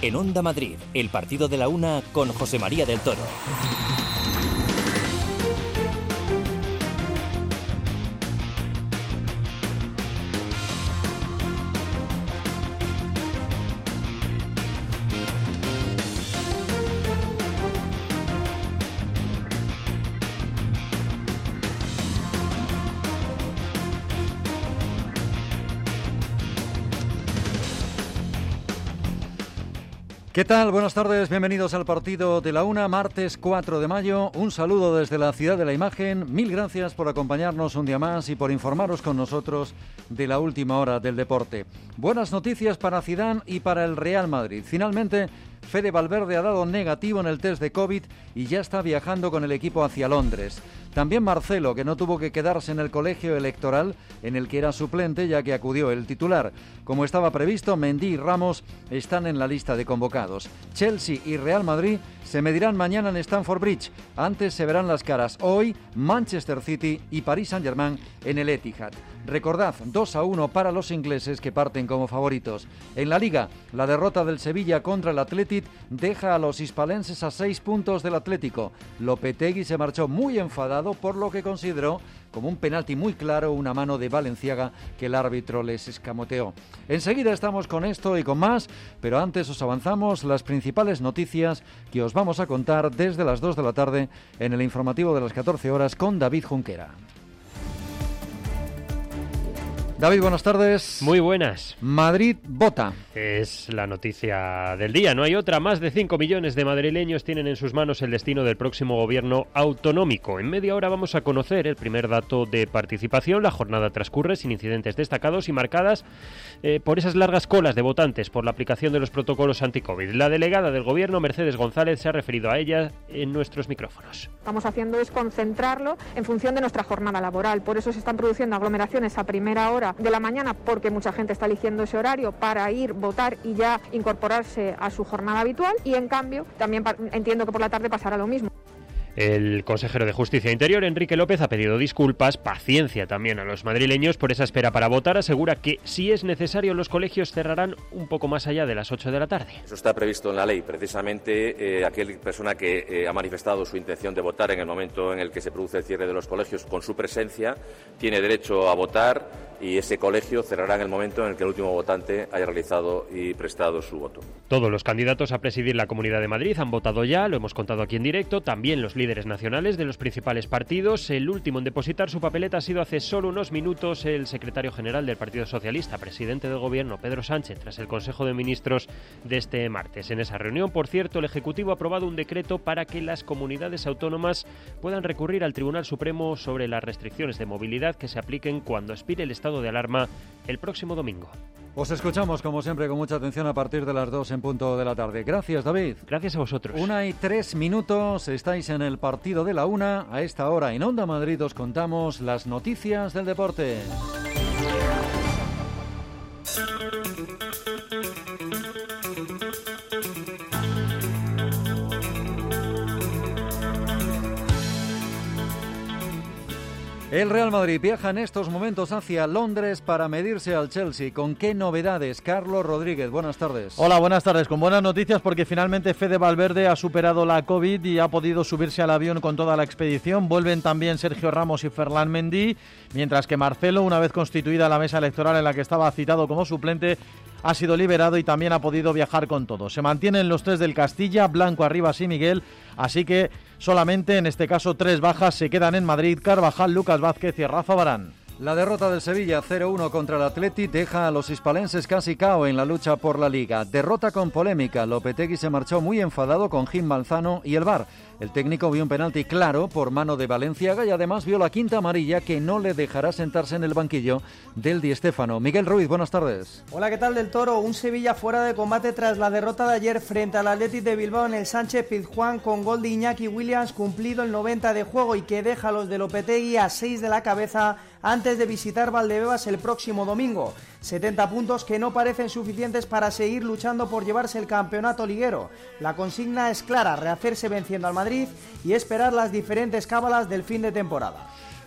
En Onda Madrid, el partido de la una con José María del Toro. ¿Qué tal? Buenas tardes, bienvenidos al partido de la una, martes 4 de mayo. Un saludo desde la Ciudad de la Imagen. Mil gracias por acompañarnos un día más y por informaros con nosotros de la última hora del deporte. Buenas noticias para Zidane y para el Real Madrid. Finalmente, Fede Valverde ha dado negativo en el test de COVID y ya está viajando con el equipo hacia Londres. También Marcelo, que no tuvo que quedarse en el colegio electoral en el que era suplente, ya que acudió el titular. Como estaba previsto, Mendy y Ramos están en la lista de convocados. Chelsea y Real Madrid se medirán mañana en Stamford Bridge. Antes se verán las caras hoy Manchester City y Paris Saint-Germain en el Etihad. Recordad, 2-1 para los ingleses que parten como favoritos. En la Liga, la derrota del Sevilla contra el Athletic deja a los hispalenses a 6 puntos del Atlético. Lopetegui se marchó muy enfadado por lo que consideró como un penalti muy claro, una mano de Valenciaga que el árbitro les escamoteó. Enseguida estamos con esto y con más, pero antes os avanzamos las principales noticias que os vamos a contar desde las 2 de la tarde en el informativo de las 14 horas con David Junquera. David, buenas tardes. Muy buenas. Madrid vota. Es la noticia del día, no hay otra. Más de 5 millones de madrileños tienen en sus manos el destino del próximo gobierno autonómico. En media hora vamos a conocer el primer dato de participación. La jornada transcurre sin incidentes destacados y marcadas por esas largas colas de votantes por la aplicación de los protocolos anti-COVID. La delegada del gobierno, Mercedes González, se ha referido a ella en nuestros micrófonos. Lo que estamos haciendo es concentrarlo en función de nuestra jornada laboral. Por eso se están produciendo aglomeraciones a primera hora de la mañana, porque mucha gente está eligiendo ese horario para ir, votar y ya incorporarse a su jornada habitual, y en cambio también entiendo que por la tarde pasará lo mismo. El consejero de Justicia e Interior, Enrique López, ha pedido disculpas, paciencia también a los madrileños por esa espera para votar. Asegura que, si es necesario, los colegios cerrarán un poco más allá de las 8 de la tarde. Eso está previsto en la ley. Precisamente aquella persona que ha manifestado su intención de votar en el momento en el que se produce el cierre de los colegios con su presencia, tiene derecho a votar, y ese colegio cerrará en el momento en el que el último votante haya realizado y prestado su voto. Todos los candidatos a presidir la Comunidad de Madrid han votado ya, lo hemos contado aquí en directo, también los líderes nacionales de los principales partidos. El último en depositar su papeleta ha sido hace solo unos minutos el secretario general del Partido Socialista, presidente del Gobierno, Pedro Sánchez, tras el Consejo de Ministros de este martes. En esa reunión, por cierto, el Ejecutivo ha aprobado un decreto para que las comunidades autónomas puedan recurrir al Tribunal Supremo sobre las restricciones de movilidad que se apliquen cuando expire el estado de alarma el próximo domingo. Os escuchamos, como siempre, con mucha atención a partir de las 2 en punto de la tarde. Gracias, David. Gracias a vosotros. 1:03, estáis en el partido de la una. A esta hora en Onda Madrid os contamos las noticias del deporte. El Real Madrid viaja en estos momentos hacia Londres para medirse al Chelsea. ¿Con qué novedades? Carlos Rodríguez, buenas tardes. Hola, buenas tardes. Con buenas noticias porque finalmente Fede Valverde ha superado la COVID y ha podido subirse al avión con toda la expedición. Vuelven también Sergio Ramos y Ferland Mendy, mientras que Marcelo, una vez constituida la mesa electoral en la que estaba citado como suplente, ha sido liberado y también ha podido viajar con todos. Se mantienen los 3 del Castilla, Blanco, Arribas y Miguel, así que solamente en este caso 3 bajas se quedan en Madrid: Carvajal, Lucas Vázquez y Rafa Varane. La derrota del Sevilla 0-1 contra el Athletic deja a los hispalenses casi cao en la lucha por la Liga. Derrota con polémica. Lopetegui se marchó muy enfadado con Jim Manzano y el VAR. El técnico vio un penalti claro por mano de Valenciaga y además vio la quinta amarilla que no le dejará sentarse en el banquillo del Di Stéfano. Miguel Ruiz, buenas tardes. Hola, ¿qué tal, del Toro? Un Sevilla fuera de combate tras la derrota de ayer frente al Athletic de Bilbao en el Sánchez Pizjuán, con gol de Iñaki Williams cumplido el 90 de juego, y que deja a los de Lopetegui a 6 de la cabeza antes de visitar Valdebebas el próximo domingo. 70 puntos que no parecen suficientes para seguir luchando por llevarse el campeonato liguero. La consigna es clara: rehacerse venciendo al Madrid y esperar las diferentes cábalas del fin de temporada.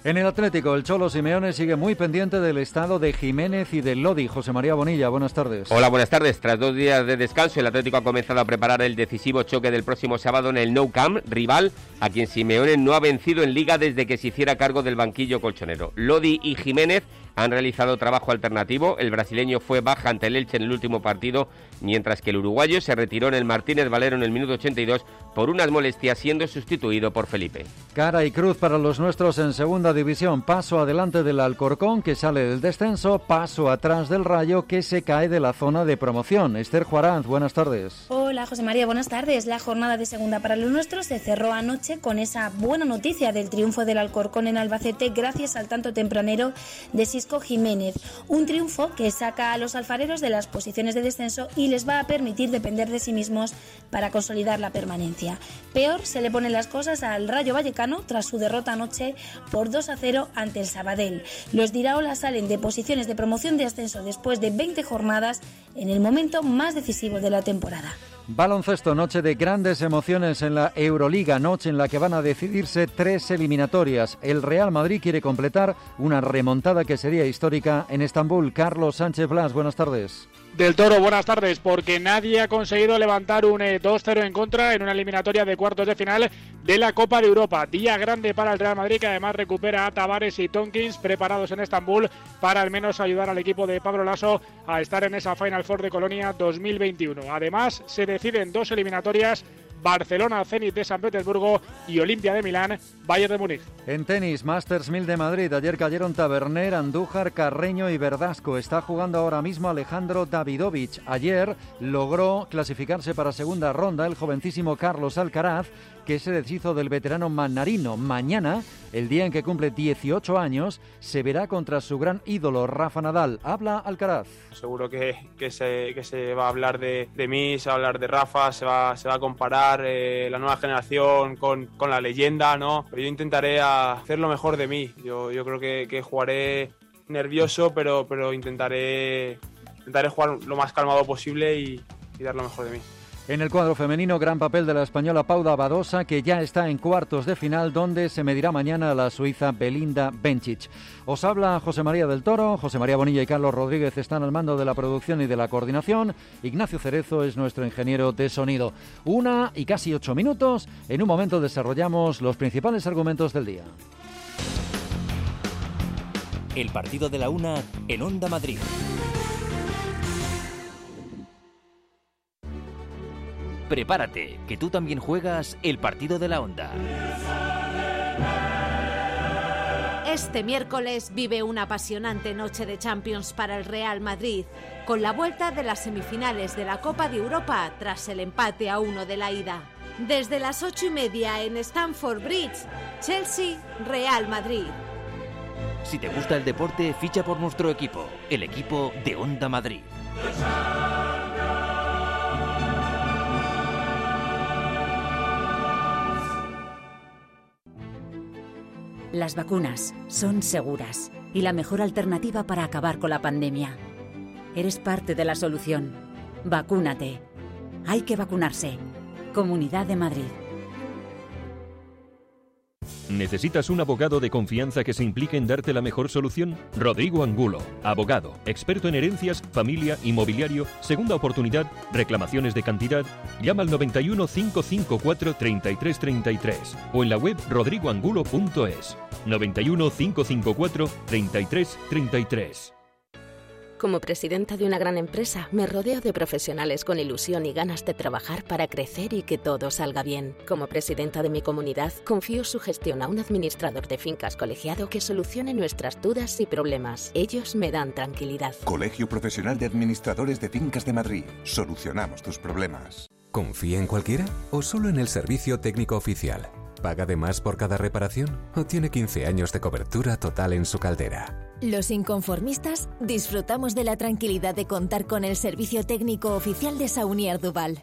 En el Atlético, el Cholo Simeone sigue muy pendiente del estado de Jiménez y de Lodi. José María Bonilla, buenas tardes. Hola, buenas tardes. Tras 2 días de descanso, el Atlético ha comenzado a preparar el decisivo choque del próximo sábado en el Nou Camp, rival a quien Simeone no ha vencido en Liga desde que se hiciera cargo del banquillo colchonero. Lodi y Jiménez han realizado trabajo alternativo. El brasileño fue baja ante el Elche en el último partido, mientras que el uruguayo se retiró en el Martínez Valero en el minuto 82 por unas molestias, siendo sustituido por Felipe. Cara y cruz para los nuestros en segunda división. Paso adelante del Alcorcón, que sale del descenso. Paso atrás del Rayo, que se cae de la zona de promoción. Esther Juaranz, buenas tardes. Hola, José María, buenas tardes. La jornada de segunda para los nuestros se cerró anoche con esa buena noticia del triunfo del Alcorcón en Albacete gracias al tanto tempranero de Sisco Jiménez. Un triunfo que saca a los alfareros de las posiciones de descenso y les va a permitir depender de sí mismos para consolidar la permanencia. Peor se le ponen las cosas al Rayo Vallecano tras su derrota anoche por 2-0 ante el Sabadell. Los de Iraola salen de posiciones de promoción de ascenso después de 20 jornadas en el momento más decisivo de la temporada. Baloncesto, noche de grandes emociones en la Euroliga, noche en la que van a decidirse 3 eliminatorias. El Real Madrid quiere completar una remontada que sería histórica en Estambul. Carlos Sánchez Blas, buenas tardes. Del Toro, buenas tardes, porque nadie ha conseguido levantar un 2-0 en contra en una eliminatoria de cuartos de final de la Copa de Europa. Día grande para el Real Madrid, que además recupera a Tavares y Tonkins preparados en Estambul para al menos ayudar al equipo de Pablo Laso a estar en esa Final Four de Colonia 2021. Además, se deciden 2 eliminatorias: Barcelona, Zenit de San Petersburgo y Olimpia de Milán, Bayern de Múnich. En tenis, Masters 1000 de Madrid. Ayer cayeron Taberner, Andújar, Carreño y Verdasco. Está jugando ahora mismo Alejandro Davidovich. Ayer logró clasificarse para segunda ronda el jovencísimo Carlos Alcaraz, que se deshizo del veterano Mannarino. Mañana, el día en que cumple 18 años, se verá contra su gran ídolo Rafa Nadal. Habla Alcaraz. Seguro que se va a hablar de mí, se va a hablar de Rafa, se va a comparar la nueva generación con la leyenda, ¿no? Pero yo intentaré hacer lo mejor de mí. Yo creo que jugaré nervioso, pero intentaré jugar lo más calmado posible y dar lo mejor de mí. En el cuadro femenino, gran papel de la española Paula Badosa, que ya está en cuartos de final, donde se medirá mañana a la suiza Belinda Bencic. Os habla José María del Toro. José María Bonilla y Carlos Rodríguez están al mando de la producción y de la coordinación. Ignacio Cerezo es nuestro ingeniero de sonido. 1 y casi 8 minutos. En un momento desarrollamos los principales argumentos del día. El partido de la una en Onda Madrid. Prepárate, que tú también juegas el partido de la Onda. Este miércoles vive una apasionante noche de Champions para el Real Madrid, con la vuelta de las semifinales de la Copa de Europa tras el empate a 1 de la ida. Desde las 8:30 en Stamford Bridge, Chelsea-Real Madrid. Si te gusta el deporte, ficha por nuestro equipo, el equipo de Onda Madrid. Las vacunas son seguras y la mejor alternativa para acabar con la pandemia. Eres parte de la solución. Vacúnate. Hay que vacunarse. Comunidad de Madrid. ¿Necesitas un abogado de confianza que se implique en darte la mejor solución? Rodrigo Angulo, abogado, experto en herencias, familia, inmobiliario, segunda oportunidad, reclamaciones de cantidad. Llama al 91 554 3333 o en la web rodrigoangulo.es. 91 554 3333. Como presidenta de una gran empresa, me rodeo de profesionales con ilusión y ganas de trabajar para crecer y que todo salga bien. Como presidenta de mi comunidad, confío su gestión a un administrador de fincas colegiado que solucione nuestras dudas y problemas. Ellos me dan tranquilidad. Colegio Profesional de Administradores de Fincas de Madrid. Solucionamos tus problemas. ¿Confía en cualquiera o solo en el servicio técnico oficial? ¿Paga de más por cada reparación o tiene 15 años de cobertura total en su caldera? Los inconformistas disfrutamos de la tranquilidad de contar con el servicio técnico oficial de Saunier Duval.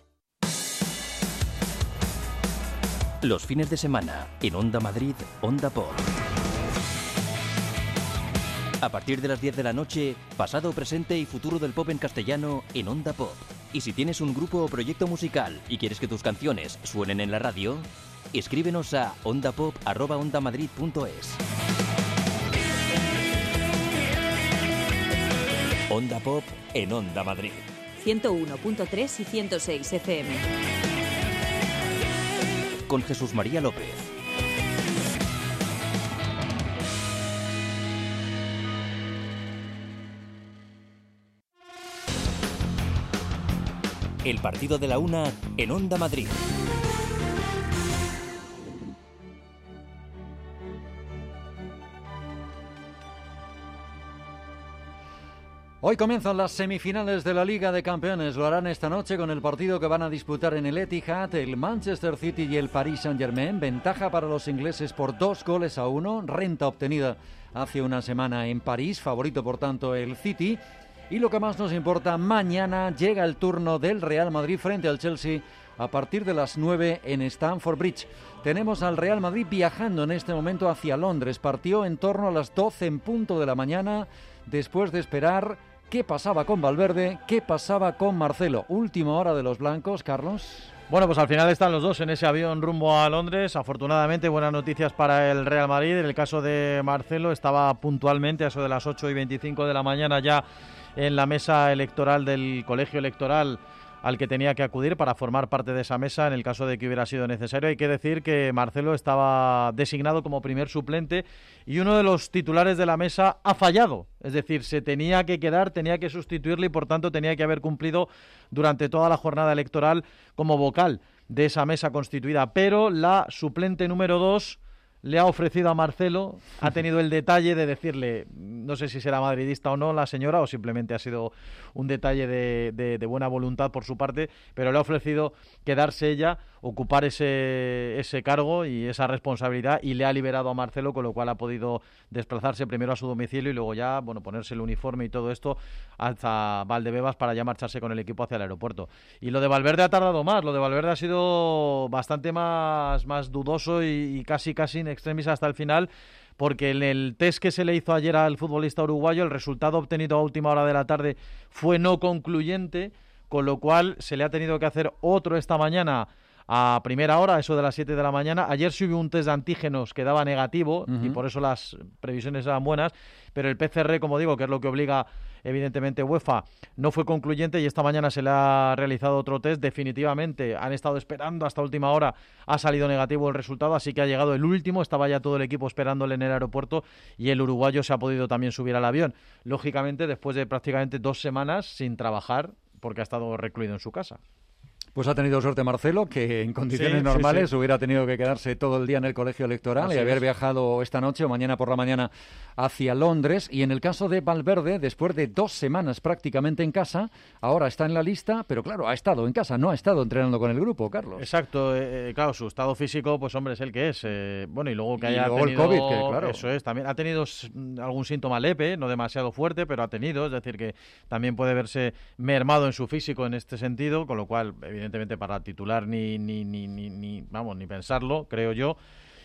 Los fines de semana, en Onda Madrid, Onda Pop. A partir de las 10 de la noche, pasado, presente y futuro del pop en castellano en Onda Pop. Y si tienes un grupo o proyecto musical y quieres que tus canciones suenen en la radio, escríbenos a ondapop@ondamadrid.es. Onda Pop en Onda Madrid. 101.3 y 106 FM. Con Jesús María López. El partido de la una en Onda Madrid. Hoy comienzan las semifinales de la Liga de Campeones. Lo harán esta noche con el partido que van a disputar en el Etihad el Manchester City y el Paris Saint-Germain. Ventaja para los ingleses por 2-1. Renta obtenida hace una semana en París. Favorito, por tanto, el City. Y lo que más nos importa, mañana llega el turno del Real Madrid frente al Chelsea a partir de las 9 en Stamford Bridge. Tenemos al Real Madrid viajando en este momento hacia Londres. Partió en torno a las 12 en punto de la mañana, después de esperar qué pasaba con Valverde, qué pasaba con Marcelo. Última hora de los blancos, Carlos. Bueno, pues al final están los dos en ese avión rumbo a Londres. Afortunadamente, buenas noticias para el Real Madrid. En el caso de Marcelo, estaba puntualmente a eso de las 8:25 de la mañana ya en la mesa electoral del colegio electoral al que tenía que acudir para formar parte de esa mesa en el caso de que hubiera sido necesario. Hay que decir que Marcelo estaba designado como primer suplente y uno de los titulares de la mesa ha fallado. Es decir, se tenía que quedar, tenía que sustituirle y por tanto tenía que haber cumplido durante toda la jornada electoral como vocal de esa mesa constituida. Pero la suplente número 2 le ha ofrecido a Marcelo, ha tenido el detalle de decirle, no sé si será madridista o no la señora, o simplemente ha sido un detalle de buena voluntad por su parte, pero le ha ofrecido quedarse ella, ocupar ese cargo y esa responsabilidad, y le ha liberado a Marcelo, con lo cual ha podido desplazarse primero a su domicilio y luego ya, bueno, ponerse el uniforme y todo esto hasta Valdebebas para ya marcharse con el equipo hacia el aeropuerto. Y lo de Valverde ha tardado más, lo de Valverde ha sido bastante más dudoso y casi in extremis hasta el final, porque en el test que se le hizo ayer al futbolista uruguayo, el resultado obtenido a última hora de la tarde fue no concluyente, con lo cual se le ha tenido que hacer otro esta mañana a primera hora, eso de las 7 de la mañana. Ayer sí hubo un test de antígenos que daba negativo y por eso las previsiones eran buenas, pero el PCR, como digo, que es lo que obliga evidentemente UEFA, no fue concluyente y esta mañana se le ha realizado otro test. Definitivamente han estado esperando hasta última hora, ha salido negativo el resultado, así que ha llegado el último, estaba ya todo el equipo esperándole en el aeropuerto y el uruguayo se ha podido también subir al avión, lógicamente después de prácticamente 2 semanas sin trabajar porque ha estado recluido en su casa. Pues ha tenido suerte Marcelo, que en condiciones normales hubiera tenido que quedarse todo el día en el colegio electoral y haber viajado esta noche o mañana por la mañana hacia Londres. Y en el caso de Valverde, después de 2 semanas prácticamente en casa, ahora está en la lista, pero claro, ha estado en casa, no ha estado entrenando con el grupo, Carlos. Exacto, claro, su estado físico, pues hombre, es el que es. Bueno, y luego que haya tenido el COVID, que claro. Eso es, también ha tenido algún síntoma leve, no demasiado fuerte, pero ha tenido, es decir, que también puede verse mermado en su físico en este sentido, con lo cual, evidentemente, para titular ni pensarlo, creo yo.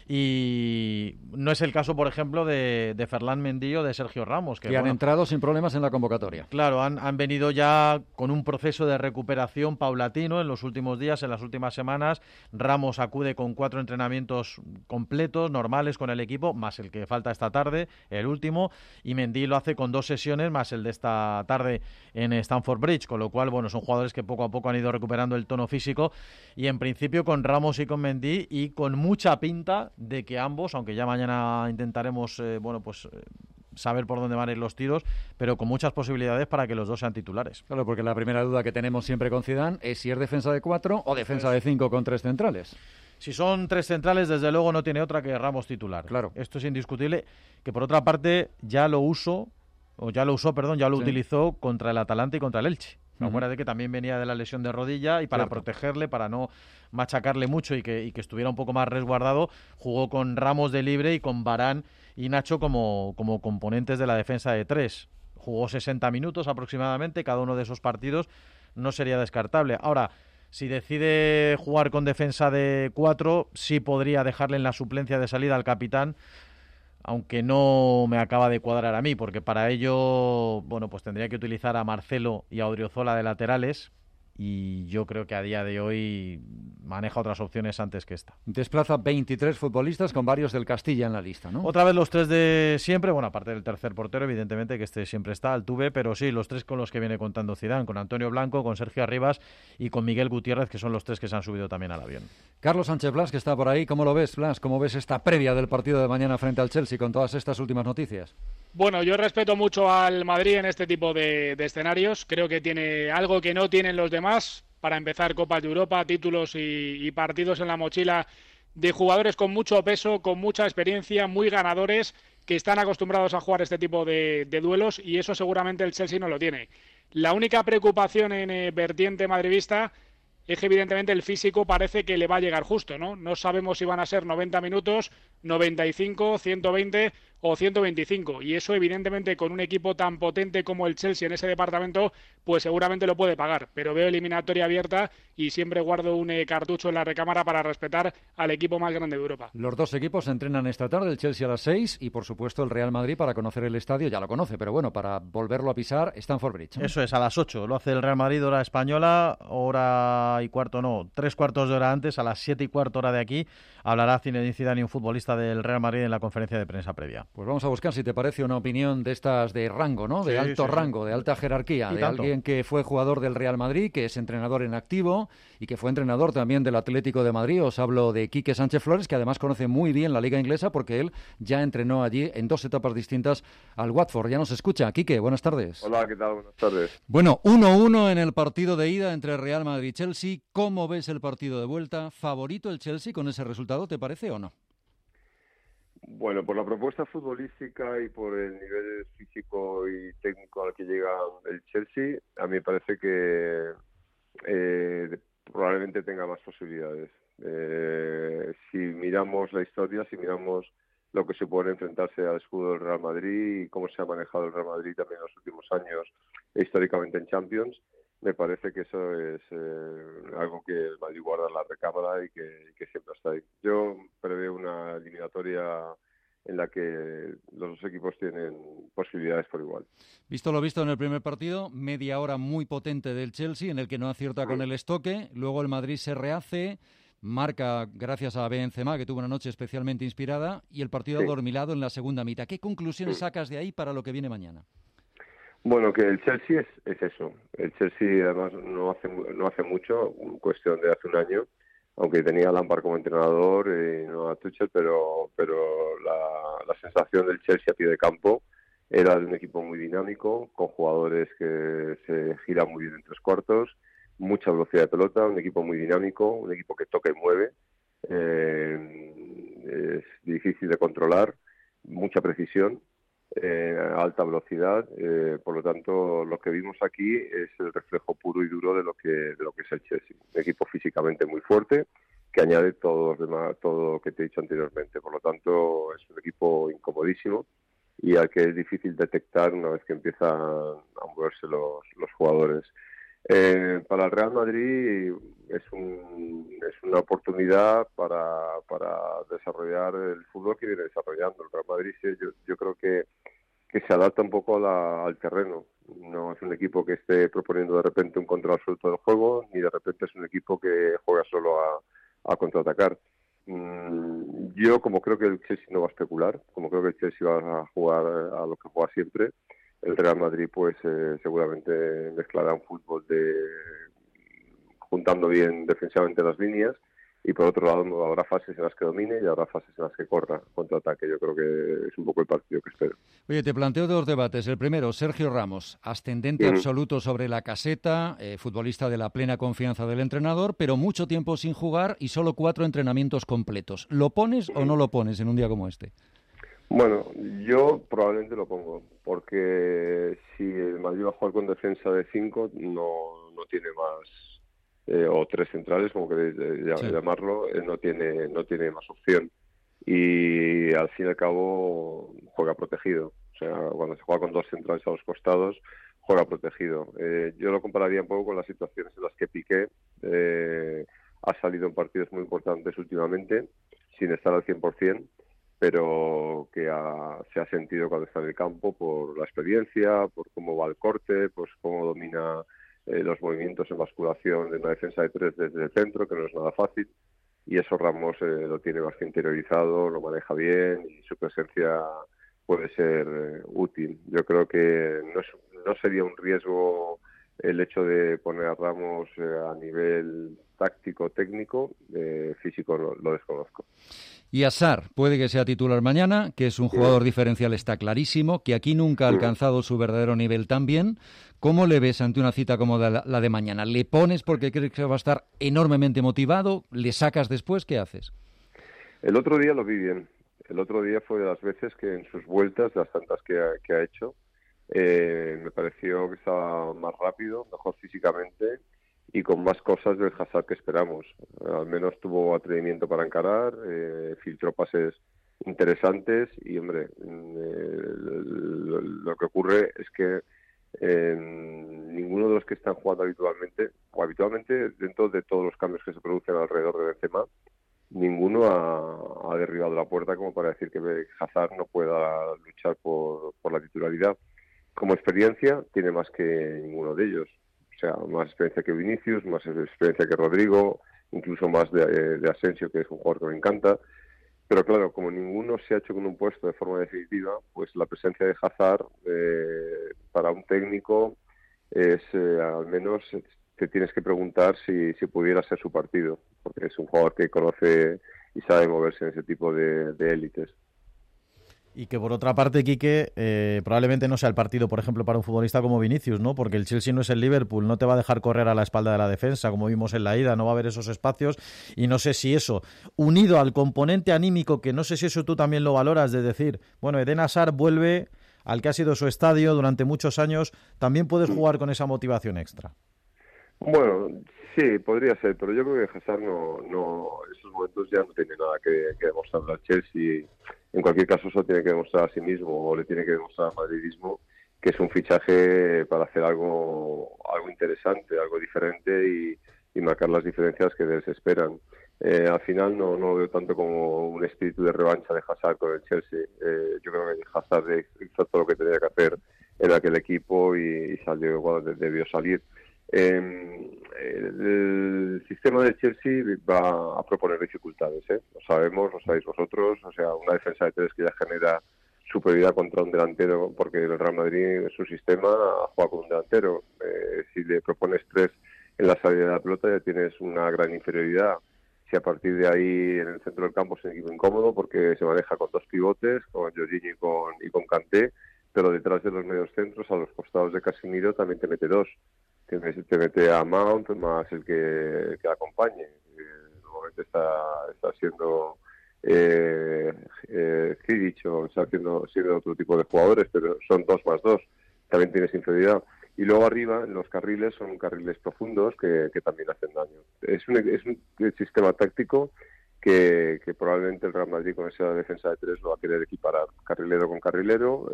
Y no es el caso, por ejemplo, de Ferland Mendy o de Sergio Ramos, que han entrado sin problemas en la convocatoria. Claro, han venido ya con un proceso de recuperación paulatino en los últimos días, en las últimas semanas. Ramos acude con 4 entrenamientos completos, normales con el equipo, más el que falta esta tarde, el último, y Mendy lo hace con 2 sesiones, más el de esta tarde en Stamford Bridge, con lo cual, bueno, son jugadores que poco a poco han ido recuperando el tono físico, y en principio con Ramos y con Mendy, y con mucha pinta de que ambos, aunque ya mañana intentaremos saber por dónde van a ir los tiros, pero con muchas posibilidades para que los dos sean titulares. Claro, porque la primera duda que tenemos siempre con Zidane es si es defensa de 4 o defensa de 5 con 3 centrales. Si son 3 centrales, desde luego no tiene otra que Ramos titular. Claro. Esto es indiscutible, que por otra parte ya lo utilizó contra el Atalanta y contra el Elche. Acuérdate que también venía de la lesión de rodilla y para protegerle, para no machacarle mucho y que estuviera un poco más resguardado, jugó con Ramos de libre y con Varane y Nacho como componentes de la defensa de 3. Jugó 60 minutos aproximadamente, cada uno de esos partidos no sería descartable. Ahora, si decide jugar con defensa de 4, sí podría dejarle en la suplencia de salida al capitán, aunque no me acaba de cuadrar a mí, porque para ello, bueno, pues tendría que utilizar a Marcelo y a Odriozola de laterales, y yo creo que a día de hoy maneja otras opciones antes que esta. Desplaza 23 futbolistas con varios del Castilla en la lista, ¿no? Otra vez los 3 de siempre, bueno, aparte del tercer portero, evidentemente, que este siempre está, Altuve, pero sí, los 3 con los que viene contando Zidane, con Antonio Blanco, con Sergio Arribas y con Miguel Gutiérrez, que son los 3 que se han subido también al avión. Carlos Sánchez Blas, que está por ahí, ¿cómo lo ves, Blas? ¿Cómo ves esta previa del partido de mañana frente al Chelsea con todas estas últimas noticias? Bueno, yo respeto mucho al Madrid en este tipo de escenarios. Creo que tiene algo que no tienen los demás. Para empezar, Copas de Europa, títulos y partidos en la mochila de jugadores con mucho peso, con mucha experiencia, muy ganadores, que están acostumbrados a jugar este tipo de duelos, y eso seguramente el Chelsea no lo tiene. La única preocupación en vertiente madridista es que evidentemente el físico parece que le va a llegar justo, ¿no? No sabemos si van a ser 90 minutos, 95, 120 o 125, y eso evidentemente con un equipo tan potente como el Chelsea en ese departamento, pues seguramente lo puede pagar, pero veo eliminatoria abierta y siempre guardo un cartucho en la recámara para respetar al equipo más grande de Europa. Los dos equipos se entrenan esta tarde, el Chelsea a las 6 y por supuesto el Real Madrid, para conocer el estadio, ya lo conoce, pero bueno, para volverlo a pisar, Stamford Bridge, ¿no? Eso es, a las 8, lo hace el Real Madrid, hora española, hora y cuarto, no, 3/4 de hora antes, a las 7:15 hora de aquí, hablará Zinedine Zidane, un futbolista del Real Madrid, en la conferencia de prensa previa. Pues vamos a buscar, si te parece, una opinión de estas de rango, ¿no? De alto rango, de alta jerarquía, de alguien que fue jugador del Real Madrid, que es entrenador en activo y que fue entrenador también del Atlético de Madrid. Os hablo de Quique Sánchez Flores, que además conoce muy bien la liga inglesa porque él ya entrenó allí en 2 etapas distintas al Watford. Ya nos escucha. Quique, buenas tardes. Hola, ¿qué tal? Buenas tardes. Bueno, 1-1 en el partido de ida entre Real Madrid y Chelsea. ¿Cómo ves el partido de vuelta? ¿Favorito el Chelsea con ese resultado, te parece o no? Bueno, por la propuesta futbolística y por el nivel físico y técnico al que llega el Chelsea, a mí me parece que probablemente tenga más posibilidades. Si miramos la historia, si miramos lo que supone enfrentarse al escudo del Real Madrid y cómo se ha manejado el Real Madrid también en los últimos años, históricamente en Champions, me parece que eso es algo que el Madrid guarda en la recámara y que siempre está ahí. Yo preveo una eliminatoria en la que los dos equipos tienen posibilidades por igual. Visto lo visto en el primer partido, media hora muy potente del Chelsea, en el que no acierta con el estoque, luego el Madrid se rehace, marca gracias a Benzema, que tuvo una noche especialmente inspirada, y el partido adormilado en la segunda mitad. ¿Qué conclusiones sacas de ahí para lo que viene mañana? Bueno, que el Chelsea es eso. El Chelsea además no hace mucho, cuestión de hace un año, aunque tenía a Lampard como entrenador y no a Tuchel, pero la sensación del Chelsea a pie de campo era de un equipo muy dinámico, con jugadores que se giran muy bien en 3 cuartos, mucha velocidad de pelota, un equipo muy dinámico, un equipo que toca y mueve, es difícil de controlar, mucha precisión, alta velocidad, por lo tanto lo que vimos aquí es el reflejo puro y duro de lo que es el Chelsea, un equipo físicamente muy fuerte que añade todo lo que te he dicho anteriormente, por lo tanto es un equipo incomodísimo y al que es difícil detectar una vez que empiezan a moverse los jugadores. Para el Real Madrid es una oportunidad para desarrollar el fútbol que viene desarrollando. El Real Madrid yo creo que se adapta un poco al terreno. No es un equipo que esté proponiendo de repente un control absoluto del juego, ni de repente es un equipo que juega solo a contraatacar. Yo, como creo que el Chelsea no va a especular, como creo que el Chelsea va a jugar a lo que juega siempre, el Real Madrid pues seguramente mezclará un fútbol juntando bien defensivamente las líneas, y por otro lado habrá fases en las que domine y habrá fases en las que corra contraataque. Yo creo que es un poco el partido que espero. Oye, te planteo 2 debates. El primero, Sergio Ramos, ascendente absoluto sobre la caseta, futbolista de la plena confianza del entrenador, pero mucho tiempo sin jugar y solo 4 entrenamientos completos. ¿Lo pones o no lo pones en un día como este? Bueno, yo probablemente lo pongo, porque si el Madrid va a jugar con defensa de 5, no tiene más, o 3 centrales, como queréis llamarlo, no tiene más opción. Y al fin y al cabo juega protegido. O sea, cuando se juega con 2 centrales a los costados, juega protegido. Yo lo compararía un poco con las situaciones en las que Piqué ha salido en partidos muy importantes últimamente, sin estar al 100%, pero que se ha sentido cuando está en el campo por la experiencia, por cómo va el corte, pues cómo domina los movimientos en basculación de una defensa de 3 desde el centro, que no es nada fácil, y eso Ramos lo tiene más que interiorizado, lo maneja bien y su presencia puede ser útil. Yo creo que no sería un riesgo el hecho de poner a Ramos a nivel táctico, técnico, físico lo desconozco. Y Azar puede que sea titular mañana, que es un jugador diferencial, está clarísimo, que aquí nunca ha alcanzado su verdadero nivel también. ¿Cómo le ves ante una cita como la de mañana? ¿Le pones porque crees que va a estar enormemente motivado? ¿Le sacas después? ¿Qué haces? El otro día lo vi bien. El otro día fue de las veces que en sus vueltas, las tantas que ha hecho, me pareció que estaba más rápido, mejor físicamente y con más cosas del Hazard que esperamos. Al menos tuvo atrevimiento para encarar, filtró pases interesantes y, hombre, lo que ocurre es que ninguno de los que están jugando habitualmente dentro de todos los cambios que se producen alrededor de Benzema, ninguno ha derribado la puerta como para decir que Hazard no pueda luchar por la titularidad. Como experiencia tiene más que ninguno de ellos. O sea, más experiencia que Vinicius, más experiencia que Rodrigo, incluso más de Asensio, que es un jugador que me encanta. Pero claro, como ninguno se ha hecho con un puesto de forma definitiva, pues la presencia de Hazard para un técnico es, al menos, te tienes que preguntar si pudiera ser su partido, porque es un jugador que conoce y sabe moverse en ese tipo de élites. Y que por otra parte, Quique, probablemente no sea el partido, por ejemplo, para un futbolista como Vinicius, ¿no? Porque el Chelsea no es el Liverpool, no te va a dejar correr a la espalda de la defensa, como vimos en la ida, no va a haber esos espacios, y no sé si eso, unido al componente anímico, que no sé si eso tú también lo valoras, de decir, bueno, Eden Hazard vuelve al que ha sido su estadio durante muchos años, también puedes jugar con esa motivación extra. Bueno, sí, podría ser, pero yo creo que Hazard no en esos momentos ya no tiene nada que demostrar al Chelsea. En cualquier caso, eso tiene que demostrar a sí mismo o le tiene que demostrar al madridismo que es un fichaje para hacer algo interesante, algo diferente y marcar las diferencias que les esperan. Al final no lo veo tanto como un espíritu de revancha de Hazard con el Chelsea. Yo creo que Hazard hizo todo lo que tenía que hacer en aquel equipo y salió cuando debió salir. El sistema del Chelsea va a proponer dificultades, lo sabemos, lo sabéis vosotros, o sea, una defensa de 3 que ya genera superioridad contra un delantero, porque el Real Madrid en su sistema juega con un delantero. Si le propones 3 en la salida de la pelota ya tienes una gran inferioridad. Si a partir de ahí en el centro del campo es un equipo incómodo porque se maneja con 2 pivotes, con Jorginho y con Kanté, pero detrás de los medios centros, a los costados de Casemiro, también te mete 2. Te mete a Mount más el que acompañe. Normalmente está siendo Zidic o está siendo otro tipo de jugadores, pero son 2 más 2. También tienes inferioridad. Y luego arriba, en los carriles, son carriles profundos que también hacen daño. Es un sistema táctico que probablemente el Real Madrid con esa defensa de 3 lo va a querer equiparar. Carrilero con carrilero,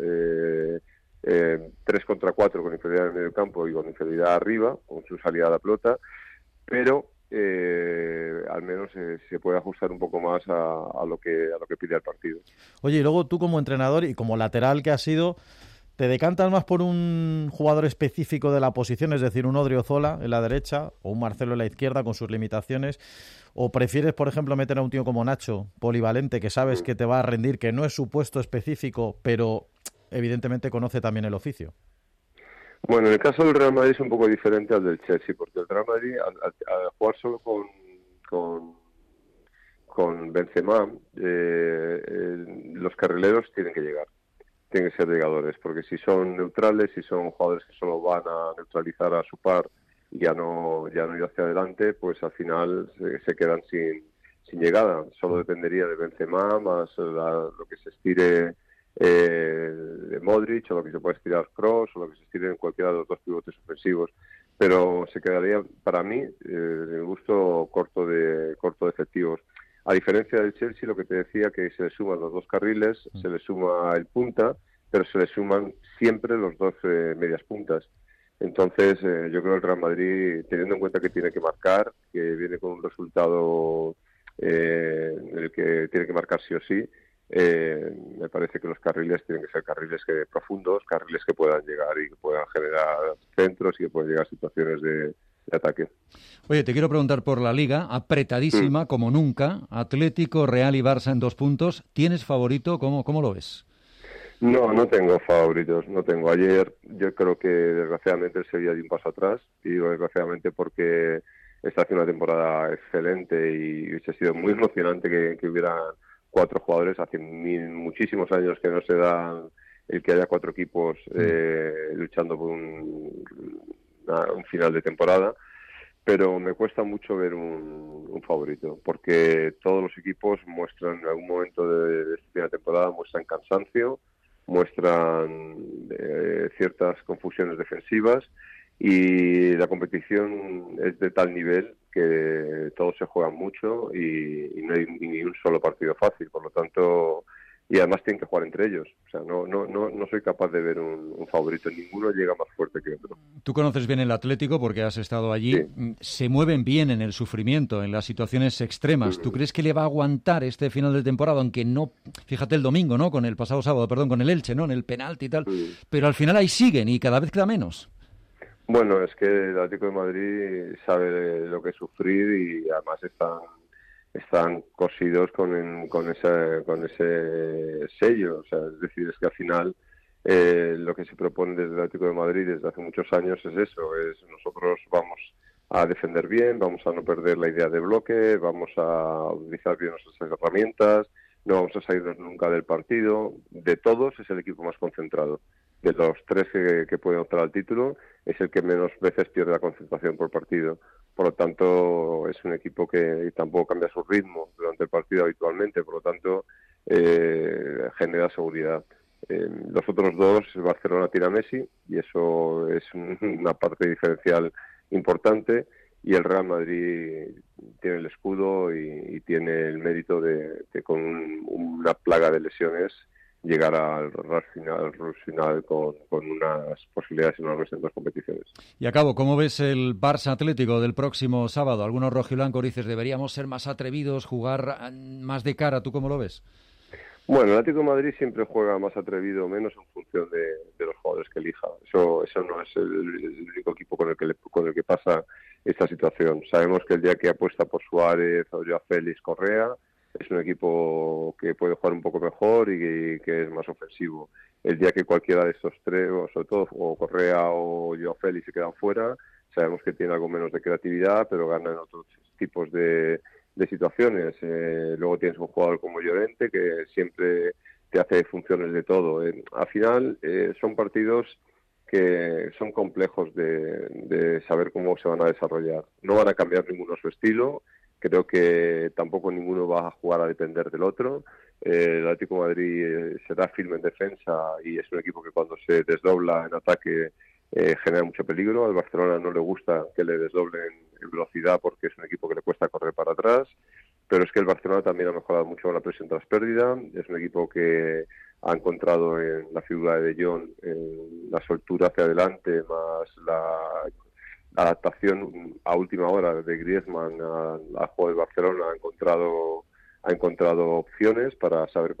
3 contra 4 con inferioridad en el medio campo y con inferioridad arriba, con su salida a la pelota, pero al menos se puede ajustar un poco más a lo que pide el partido. Oye, y luego tú como entrenador y como lateral que has sido, ¿te decantas más por un jugador específico de la posición, es decir, un Odriozola en la derecha o un Marcelo en la izquierda con sus limitaciones? ¿O prefieres, por ejemplo, meter a un tío como Nacho, polivalente, que sabes que te va a rendir, que no es su puesto específico, pero evidentemente conoce también el oficio? Bueno, en el caso del Real Madrid es un poco diferente al del Chelsea, porque el Real Madrid, al jugar solo con Benzema, los carrileros tienen que llegar, tienen que ser llegadores, porque si son neutrales, si son jugadores que solo van a neutralizar a su par y ya no ir hacia adelante, pues al final se quedan sin llegada. Solo dependería de Benzema, más lo que se estire de Modric, o lo que se puede estirar Kroos, o lo que se estire en cualquiera de los 2 pivotes ofensivos, pero se quedaría, para mí, de gusto corto de efectivos. A diferencia del Chelsea, lo que te decía, que se le suman los 2 carriles, se le suma el punta, pero se le suman siempre los 2 medias puntas. Entonces, yo creo que el Real Madrid, teniendo en cuenta que tiene que marcar, que viene con un resultado en el que tiene que marcar sí o sí, Me parece que los carriles tienen que ser carriles profundos, carriles que puedan llegar y que puedan generar centros y que puedan llegar a situaciones de ataque. Oye, te quiero preguntar por la Liga, apretadísima como nunca, Atlético, Real y Barça en 2 puntos. ¿Tienes favorito? ¿Cómo lo ves? No tengo favoritos, no tengo. Ayer yo creo que desgraciadamente el Sevilla dio un paso atrás, y digo desgraciadamente porque está haciendo una temporada excelente y hubiese sido muy emocionante que hubiera 4 jugadores. Hace muchísimos años que no se da el que haya 4 equipos luchando por un final de temporada, pero me cuesta mucho ver un favorito, porque todos los equipos muestran en algún momento de esta final de temporada, muestran cansancio, muestran ciertas confusiones defensivas, y la competición es de tal nivel que todos se juegan mucho y no hay ni un solo partido fácil, por lo tanto, y además tienen que jugar entre ellos. O sea, no soy capaz de ver un favorito, ninguno llega más fuerte que otro. Tú conoces bien el Atlético porque has estado allí, sí. Se mueven bien en el sufrimiento, en las situaciones extremas. ¿Tú crees que le va a aguantar este final de temporada, aunque no, fíjate el domingo, ¿no? Con el pasado sábado, con el Elche, ¿no? En el penalti y tal, pero al final ahí siguen y cada vez queda menos. Bueno, es que el Atlético de Madrid sabe lo que es sufrir y además están cosidos con ese sello. O sea, es decir, es que al final lo que se propone desde el Atlético de Madrid desde hace muchos años es eso, nosotros vamos a defender bien, vamos a no perder la idea de bloque, vamos a utilizar bien nuestras herramientas, no vamos a salirnos nunca del partido. De todos es el equipo más concentrado. De los 3 que pueden optar al título, es el que menos veces pierde la concentración por partido. Por lo tanto, es un equipo que tampoco cambia su ritmo durante el partido habitualmente, por lo tanto, genera seguridad. Los otros 2, el Barcelona tiene a Messi, y eso es una parte diferencial importante, y el Real Madrid tiene el escudo y tiene el mérito de con una plaga de lesiones llegar al final con unas posibilidades enormes en 2 competiciones. Y acabo, ¿cómo ves el Barça Atlético del próximo sábado? Algunos rojiblancos dices, deberíamos ser más atrevidos, jugar más de cara. ¿Tú cómo lo ves? Bueno, el Atlético de Madrid siempre juega más atrevido o menos en función de los jugadores que elija. Eso no es el único equipo con el que pasa esta situación. Sabemos que el día que apuesta por Suárez, o Joao Félix, Correa, es un equipo que puede jugar un poco mejor y que es más ofensivo. El día que cualquiera de estos 3, o sobre todo o Correa o Joao Félix, se quedan fuera, sabemos que tiene algo menos de creatividad, pero gana en otros tipos de situaciones. Luego tienes un jugador como Llorente, que siempre te hace funciones de todo. Al final son partidos que son complejos de saber cómo se van a desarrollar. No van a cambiar ninguno su estilo. Creo que tampoco ninguno va a jugar a depender del otro. El Atlético de Madrid será firme en defensa y es un equipo que cuando se desdobla en ataque genera mucho peligro. Al Barcelona no le gusta que le desdoblen en velocidad porque es un equipo que le cuesta correr para atrás. Pero es que el Barcelona también ha mejorado mucho la presión tras pérdida. Es un equipo que ha encontrado en la figura de De Jong la soltura hacia adelante, más la adaptación a última hora de Griezmann al juego del Barcelona. Ha encontrado opciones para saber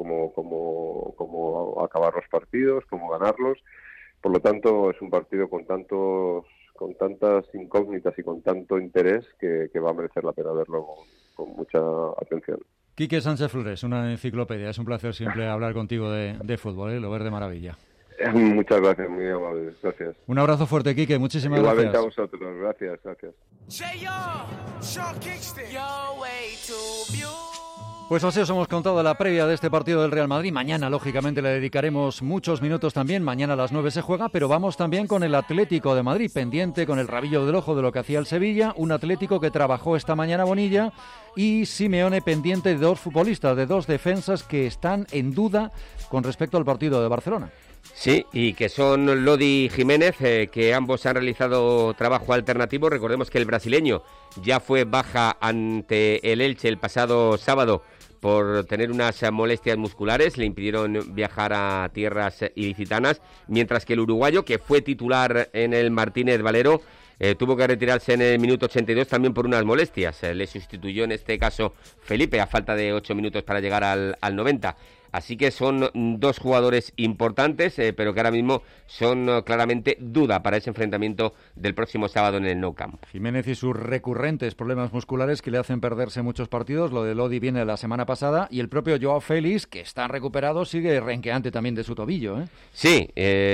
cómo acabar los partidos, cómo ganarlos. Por lo tanto, es un partido con tantas incógnitas y con tanto interés que va a merecer la pena verlo con mucha atención. Quique Sánchez Flores, una enciclopedia. Es un placer siempre hablar contigo de fútbol, lo ves de maravilla. Muchas gracias, muy amable, gracias. Un abrazo fuerte, Quique, muchísimas Igualmente gracias. Igualmente a vosotros, gracias. Pues así os hemos contado la previa de este partido del Real Madrid. Mañana, lógicamente, le dedicaremos muchos minutos también. Mañana a las 9 se juega, pero vamos también con el Atlético de Madrid, pendiente con el rabillo del ojo de lo que hacía el Sevilla. Un Atlético que trabajó esta mañana Bonilla y Simeone pendiente de 2 futbolistas, de 2 defensas que están en duda con respecto al partido de Barcelona. Sí, y que son Lodi y Jiménez, que ambos han realizado trabajo alternativo. Recordemos que el brasileño ya fue baja ante el Elche el pasado sábado por tener unas molestias musculares, le impidieron viajar a tierras ilicitanas, mientras que el uruguayo, que fue titular en el Martínez Valero, tuvo que retirarse en el minuto 82 también por unas molestias. Le sustituyó en este caso Felipe a falta de 8 minutos para llegar al 90. Así que son dos jugadores importantes, pero que ahora mismo son claramente duda para ese enfrentamiento del próximo sábado en el Nou Camp. Jiménez y sus recurrentes problemas musculares que le hacen perderse muchos partidos. Lo de Lodi viene de la semana pasada y el propio Joao Félix, que está recuperado, sigue renqueante también de su tobillo, ¿eh? Sí,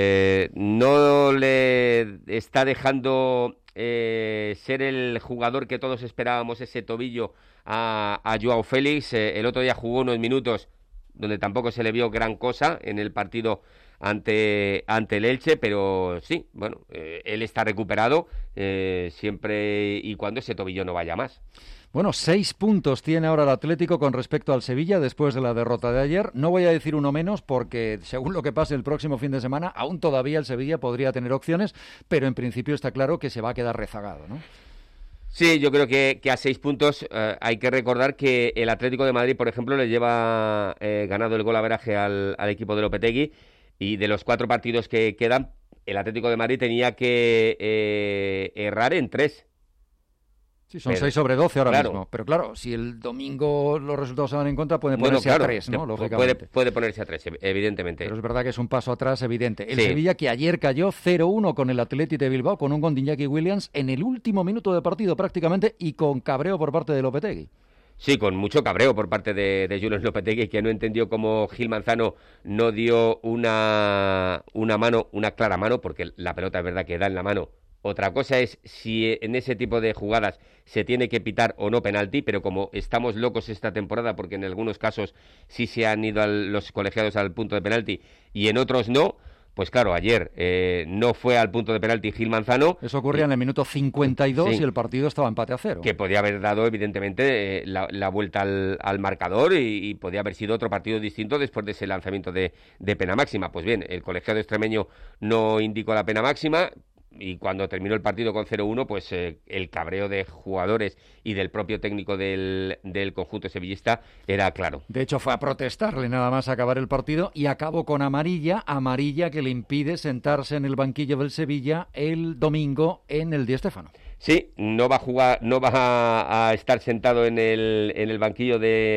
no le está dejando ser el jugador que todos esperábamos, ese tobillo a Joao Félix. El otro día jugó unos minutos donde tampoco se le vio gran cosa en el partido ante el Elche, pero sí, bueno, él está recuperado siempre y cuando ese tobillo no vaya más. Bueno, 6 puntos tiene ahora el Atlético con respecto al Sevilla después de la derrota de ayer. No voy a decir uno menos porque según lo que pase el próximo fin de semana, aún todavía el Sevilla podría tener opciones, pero en principio está claro que se va a quedar rezagado, ¿no? Sí, yo creo que a 6 puntos hay que recordar que el Atlético de Madrid, por ejemplo, le lleva ganado el golaveraje al equipo de Lopetegui, y de los 4 partidos que quedan, el Atlético de Madrid tenía que errar en 3. Sí, son 6 sobre 12 ahora mismo. Pero claro, si el domingo los resultados se van en contra, puede ponerse a 3, ¿no? Lógicamente. Puede ponerse a 3, evidentemente. Pero es verdad que es un paso atrás evidente. El Sí. Sevilla, que ayer cayó 0-1 con el Athletic de Bilbao, con un gol de Iñaki Williams en el último minuto de partido prácticamente, y con cabreo por parte de Lopetegui. Sí, con mucho cabreo por parte de Julen Lopetegui, que no entendió cómo Gil Manzano no dio una clara mano, porque la pelota es verdad que da en la mano. Otra cosa es si en ese tipo de jugadas se tiene que pitar o no penalti, pero como estamos locos esta temporada, porque en algunos casos sí se han ido los colegiados al punto de penalti y en otros no, pues claro, ayer no fue al punto de penalti Gil Manzano. Eso ocurría en el minuto 52 Sí. y el partido estaba empate a 0. Que podía haber dado, evidentemente, la vuelta al marcador y podía haber sido otro partido distinto después de ese lanzamiento de pena máxima. Pues bien, el colegiado extremeño no indicó la pena máxima. Y cuando terminó el partido con 0-1, pues el cabreo de jugadores y del propio técnico del conjunto sevillista era claro. De hecho, fue a protestarle nada más acabar el partido y acabó con amarilla que le impide sentarse en el banquillo del Sevilla el domingo en el Di Stéfano. Sí, no va a jugar, no va a estar sentado en el banquillo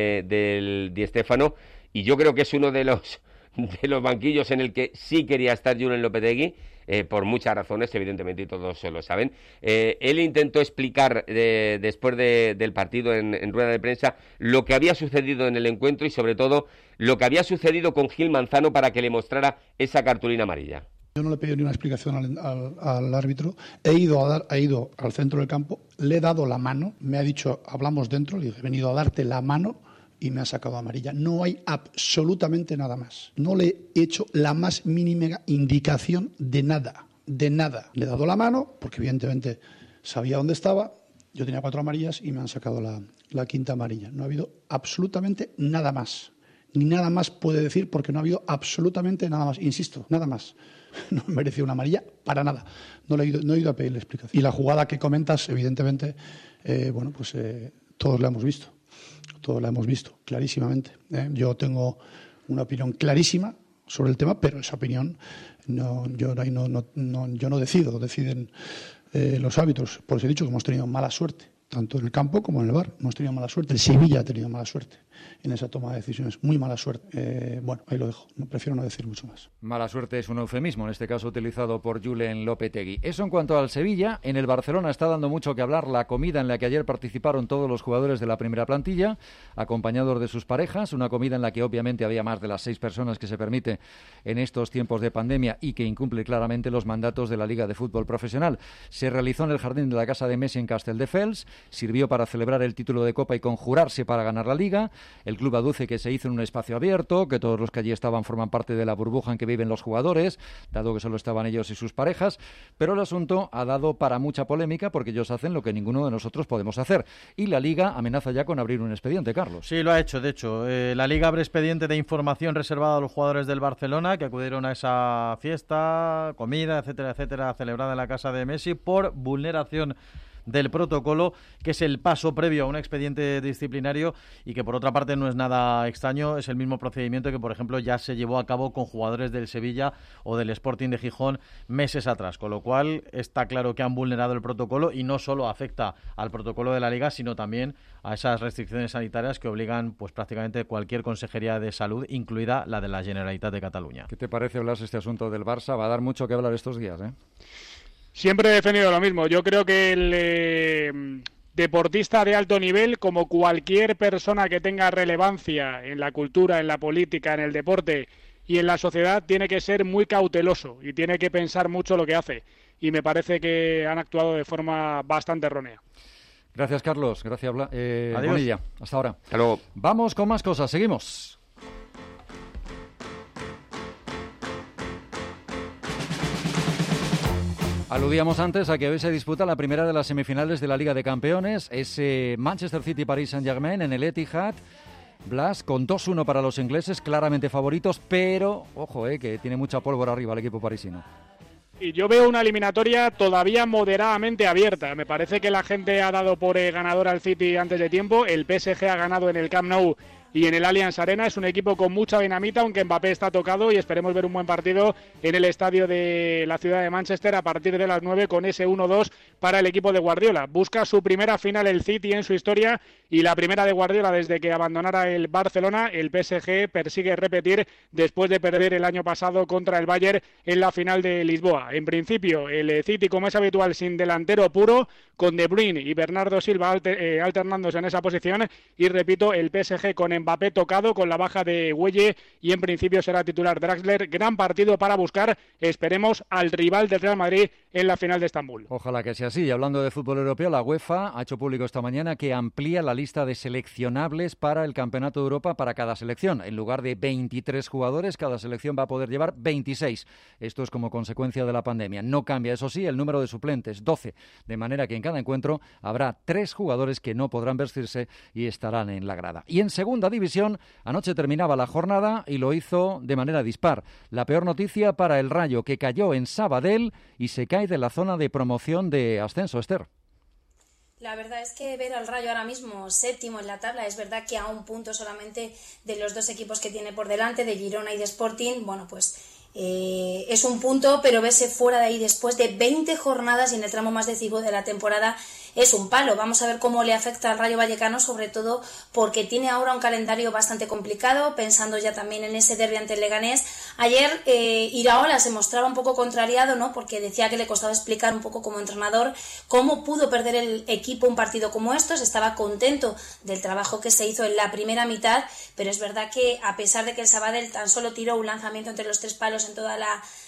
del Di Stéfano, y yo creo que es uno de los banquillos en el que sí quería estar Julen Lopetegui. Por muchas razones, evidentemente, y todos lo saben. Él intentó explicar después del partido en rueda de prensa lo que había sucedido en el encuentro y sobre todo lo que había sucedido con Gil Manzano para que le mostrara esa cartulina amarilla. Yo no le he pedido ni una explicación al árbitro. He ido al centro del campo, le he dado la mano, me ha dicho, hablamos dentro, le dije, he venido a darte la mano, y me ha sacado amarilla. No hay absolutamente nada más. No le he hecho la más mínima indicación de nada, de nada. Le he dado la mano, porque evidentemente sabía dónde estaba, yo tenía 4 amarillas y me han sacado la quinta amarilla. No ha habido absolutamente nada más. Ni nada más puede decir, porque no ha habido absolutamente nada más. Insisto, nada más. No me mereció una amarilla para nada. No he ido a pedirle explicación. Y la jugada que comentas, evidentemente, todos la hemos visto. Todos la hemos visto, clarísimamente. Yo tengo una opinión clarísima sobre el tema, pero esa opinión yo no decido, deciden los árbitros. Por eso he dicho que hemos tenido mala suerte, tanto en el campo como en el VAR. Hemos tenido mala suerte. El Sevilla ha tenido mala suerte en esa toma de decisiones, muy mala suerte. Ahí lo dejo, prefiero no decir mucho más. Mala suerte es un eufemismo, en este caso utilizado por Julen Lopetegui. Eso en cuanto al Sevilla. En el Barcelona está dando mucho que hablar la comida en la que ayer participaron todos los jugadores de la primera plantilla, acompañados de sus parejas, una comida en la que obviamente había más de las 6 personas que se permite en estos tiempos de pandemia y que incumple claramente los mandatos de la Liga de Fútbol Profesional. Se realizó en el jardín de la casa de Messi en Castelldefels, sirvió para celebrar el título de Copa y conjurarse para ganar la Liga. El club aduce que se hizo en un espacio abierto, que todos los que allí estaban forman parte de la burbuja en que viven los jugadores, dado que solo estaban ellos y sus parejas, pero el asunto ha dado para mucha polémica porque ellos hacen lo que ninguno de nosotros podemos hacer. Y la Liga amenaza ya con abrir un expediente, Carlos. Sí, lo ha hecho, de hecho. La Liga abre expediente de información reservado a los jugadores del Barcelona que acudieron a esa fiesta, comida, etcétera, etcétera, celebrada en la casa de Messi por vulneración del protocolo, que es el paso previo a un expediente disciplinario y que por otra parte no es nada extraño, es el mismo procedimiento que por ejemplo ya se llevó a cabo con jugadores del Sevilla o del Sporting de Gijón meses atrás, con lo cual está claro que han vulnerado el protocolo y no solo afecta al protocolo de la Liga, sino también a esas restricciones sanitarias que obligan pues prácticamente cualquier consejería de salud, incluida la de la Generalitat de Cataluña. ¿Qué te parece, Blas, este asunto del Barça? Va a dar mucho que hablar estos días, ¿eh? Siempre he defendido lo mismo. Yo creo que el deportista de alto nivel, como cualquier persona que tenga relevancia en la cultura, en la política, en el deporte y en la sociedad, tiene que ser muy cauteloso y tiene que pensar mucho lo que hace. Y me parece que han actuado de forma bastante errónea. Gracias, Carlos. Gracias, Adiós. Bonilla. Hasta ahora. Hasta luego. Vamos con más cosas. Seguimos. Aludíamos antes a que hoy se disputa la primera de las semifinales de la Liga de Campeones. Es Manchester City-Paris Saint-Germain en el Etihad. Blas, con 2-1 para los ingleses, claramente favoritos, pero, ojo, que tiene mucha pólvora arriba el equipo parisino. Y yo veo una eliminatoria todavía moderadamente abierta. Me parece que la gente ha dado por ganador al City antes de tiempo. El PSG ha ganado en el Camp Nou y en el Allianz Arena. Es un equipo con mucha dinamita, aunque Mbappé está tocado, y esperemos ver un buen partido en el estadio de la ciudad de Manchester a partir de las 9 con ese 1-2 para el equipo de Guardiola. Busca su primera final el City en su historia y la primera de Guardiola desde que abandonara el Barcelona. El PSG persigue repetir después de perder el año pasado contra el Bayern en la final de Lisboa. En principio, el City, como es habitual, sin delantero puro, con De Bruyne y Bernardo Silva alternándose en esa posición, y repito, el PSG con Mbappé tocado, con la baja de Güelle, y en principio será titular Draxler. Gran partido para buscar, esperemos, al rival del Real Madrid en la final de Estambul. Ojalá que sea así. Y hablando de fútbol europeo, la UEFA ha hecho público esta mañana que amplía la lista de seleccionables para el Campeonato de Europa para cada selección. En lugar de 23 jugadores, cada selección va a poder llevar 26. Esto es como consecuencia de la pandemia. No cambia, eso sí, el número de suplentes, 12. De manera que en cada encuentro habrá 3 jugadores que no podrán vestirse y estarán en la grada. Y en segunda división, anoche terminaba la jornada y lo hizo de manera dispar. La peor noticia para el Rayo, que cayó en Sabadell y se cae de la zona de promoción de ascenso, Esther. La verdad es que ver al Rayo ahora mismo séptimo en la tabla, es verdad que a un punto solamente de los dos equipos que tiene por delante, de Girona y de Sporting, bueno, pues es un punto, pero verse fuera de ahí después de 20 jornadas y en el tramo más decisivo de la temporada es un palo. Vamos a ver cómo le afecta al Rayo Vallecano, sobre todo porque tiene ahora un calendario bastante complicado, pensando ya también en ese derbi ante el Leganés. Ayer Iraola se mostraba un poco contrariado, ¿no? Porque decía que le costaba explicar un poco como entrenador cómo pudo perder el equipo un partido como estos. Estaba contento del trabajo que se hizo en la primera mitad, pero es verdad que a pesar de que el Sabadell tan solo tiró un lanzamiento entre los 3 palos en toda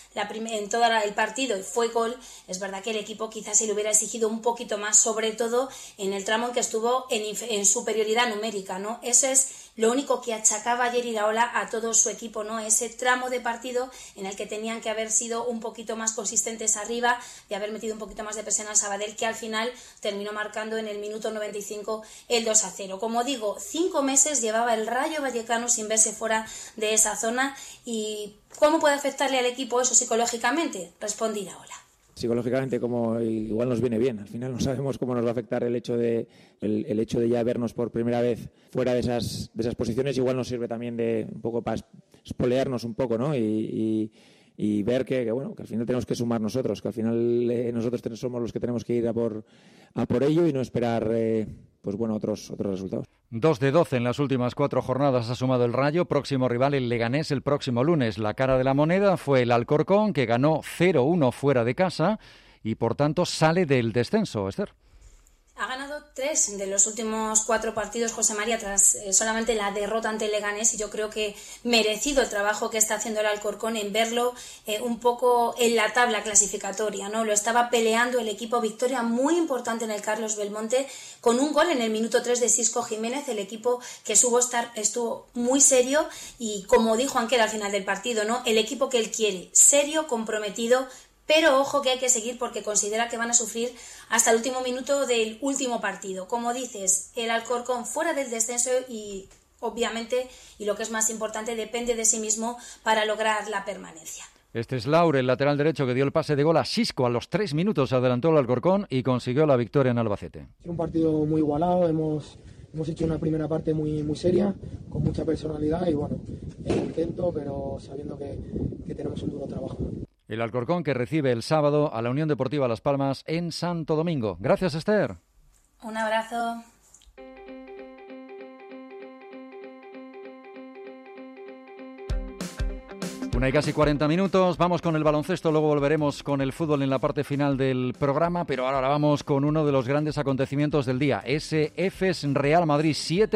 el partido y fue gol, es verdad que el equipo quizás se le hubiera exigido un poquito más, sobre todo en el tramo en que estuvo en superioridad numérica, ¿no? Eso es lo único que achacaba ayer Iraola a todo su equipo, ¿no? Ese tramo de partido en el que tenían que haber sido un poquito más consistentes arriba y haber metido un poquito más de presión al Sabadell, que al final terminó marcando en el minuto 95 el 2-0. Como digo, 5 meses llevaba el Rayo Vallecano sin verse fuera de esa zona. ¿Y cómo puede afectarle al equipo eso psicológicamente? Responde Iraola. Psicológicamente, como igual nos viene bien. Al final no sabemos cómo nos va a afectar el hecho de ya vernos por primera vez fuera de esas posiciones. Igual nos sirve también de un poco para espolearnos un poco, ¿no? Y ver que al final tenemos que sumar nosotros, que al final nosotros somos los que tenemos que ir a por ello y no esperar otros resultados. 2 de 12 en las últimas 4 jornadas ha sumado el Rayo. Próximo rival el Leganés el próximo lunes. La cara de la moneda fue el Alcorcón, que ganó 0-1 fuera de casa y por tanto sale del descenso, Esther. Ha ganado 3 de los últimos 4 partidos, José María, tras solamente la derrota ante el Leganés, y yo creo que merecido el trabajo que está haciendo el Alcorcón en verlo un poco en la tabla clasificatoria, ¿no? Lo estaba peleando el equipo, victoria muy importante en el Carlos Belmonte, con un gol en el minuto 3 de Sisco Jiménez, el equipo que estuvo muy serio y, como dijo Anquera al final del partido, ¿no? El equipo que él quiere, serio, comprometido. Pero ojo que hay que seguir porque considera que van a sufrir hasta el último minuto del último partido. Como dices, el Alcorcón fuera del descenso y obviamente, y lo que es más importante, depende de sí mismo para lograr la permanencia. Este es Laure, el lateral derecho que dio el pase de gol a Xisco. A los 3 minutos adelantó el Alcorcón y consiguió la victoria en Albacete. Un partido muy igualado, hemos hecho una primera parte muy seria, con mucha personalidad y bueno, contento, pero sabiendo que tenemos un duro trabajo. El Alcorcón que recibe el sábado a la Unión Deportiva Las Palmas en Santo Domingo. Gracias, Esther. Un abrazo. Una y casi 40 minutos, vamos con el baloncesto, luego volveremos con el fútbol en la parte final del programa, pero ahora vamos con uno de los grandes acontecimientos del día, ese Efes Real Madrid,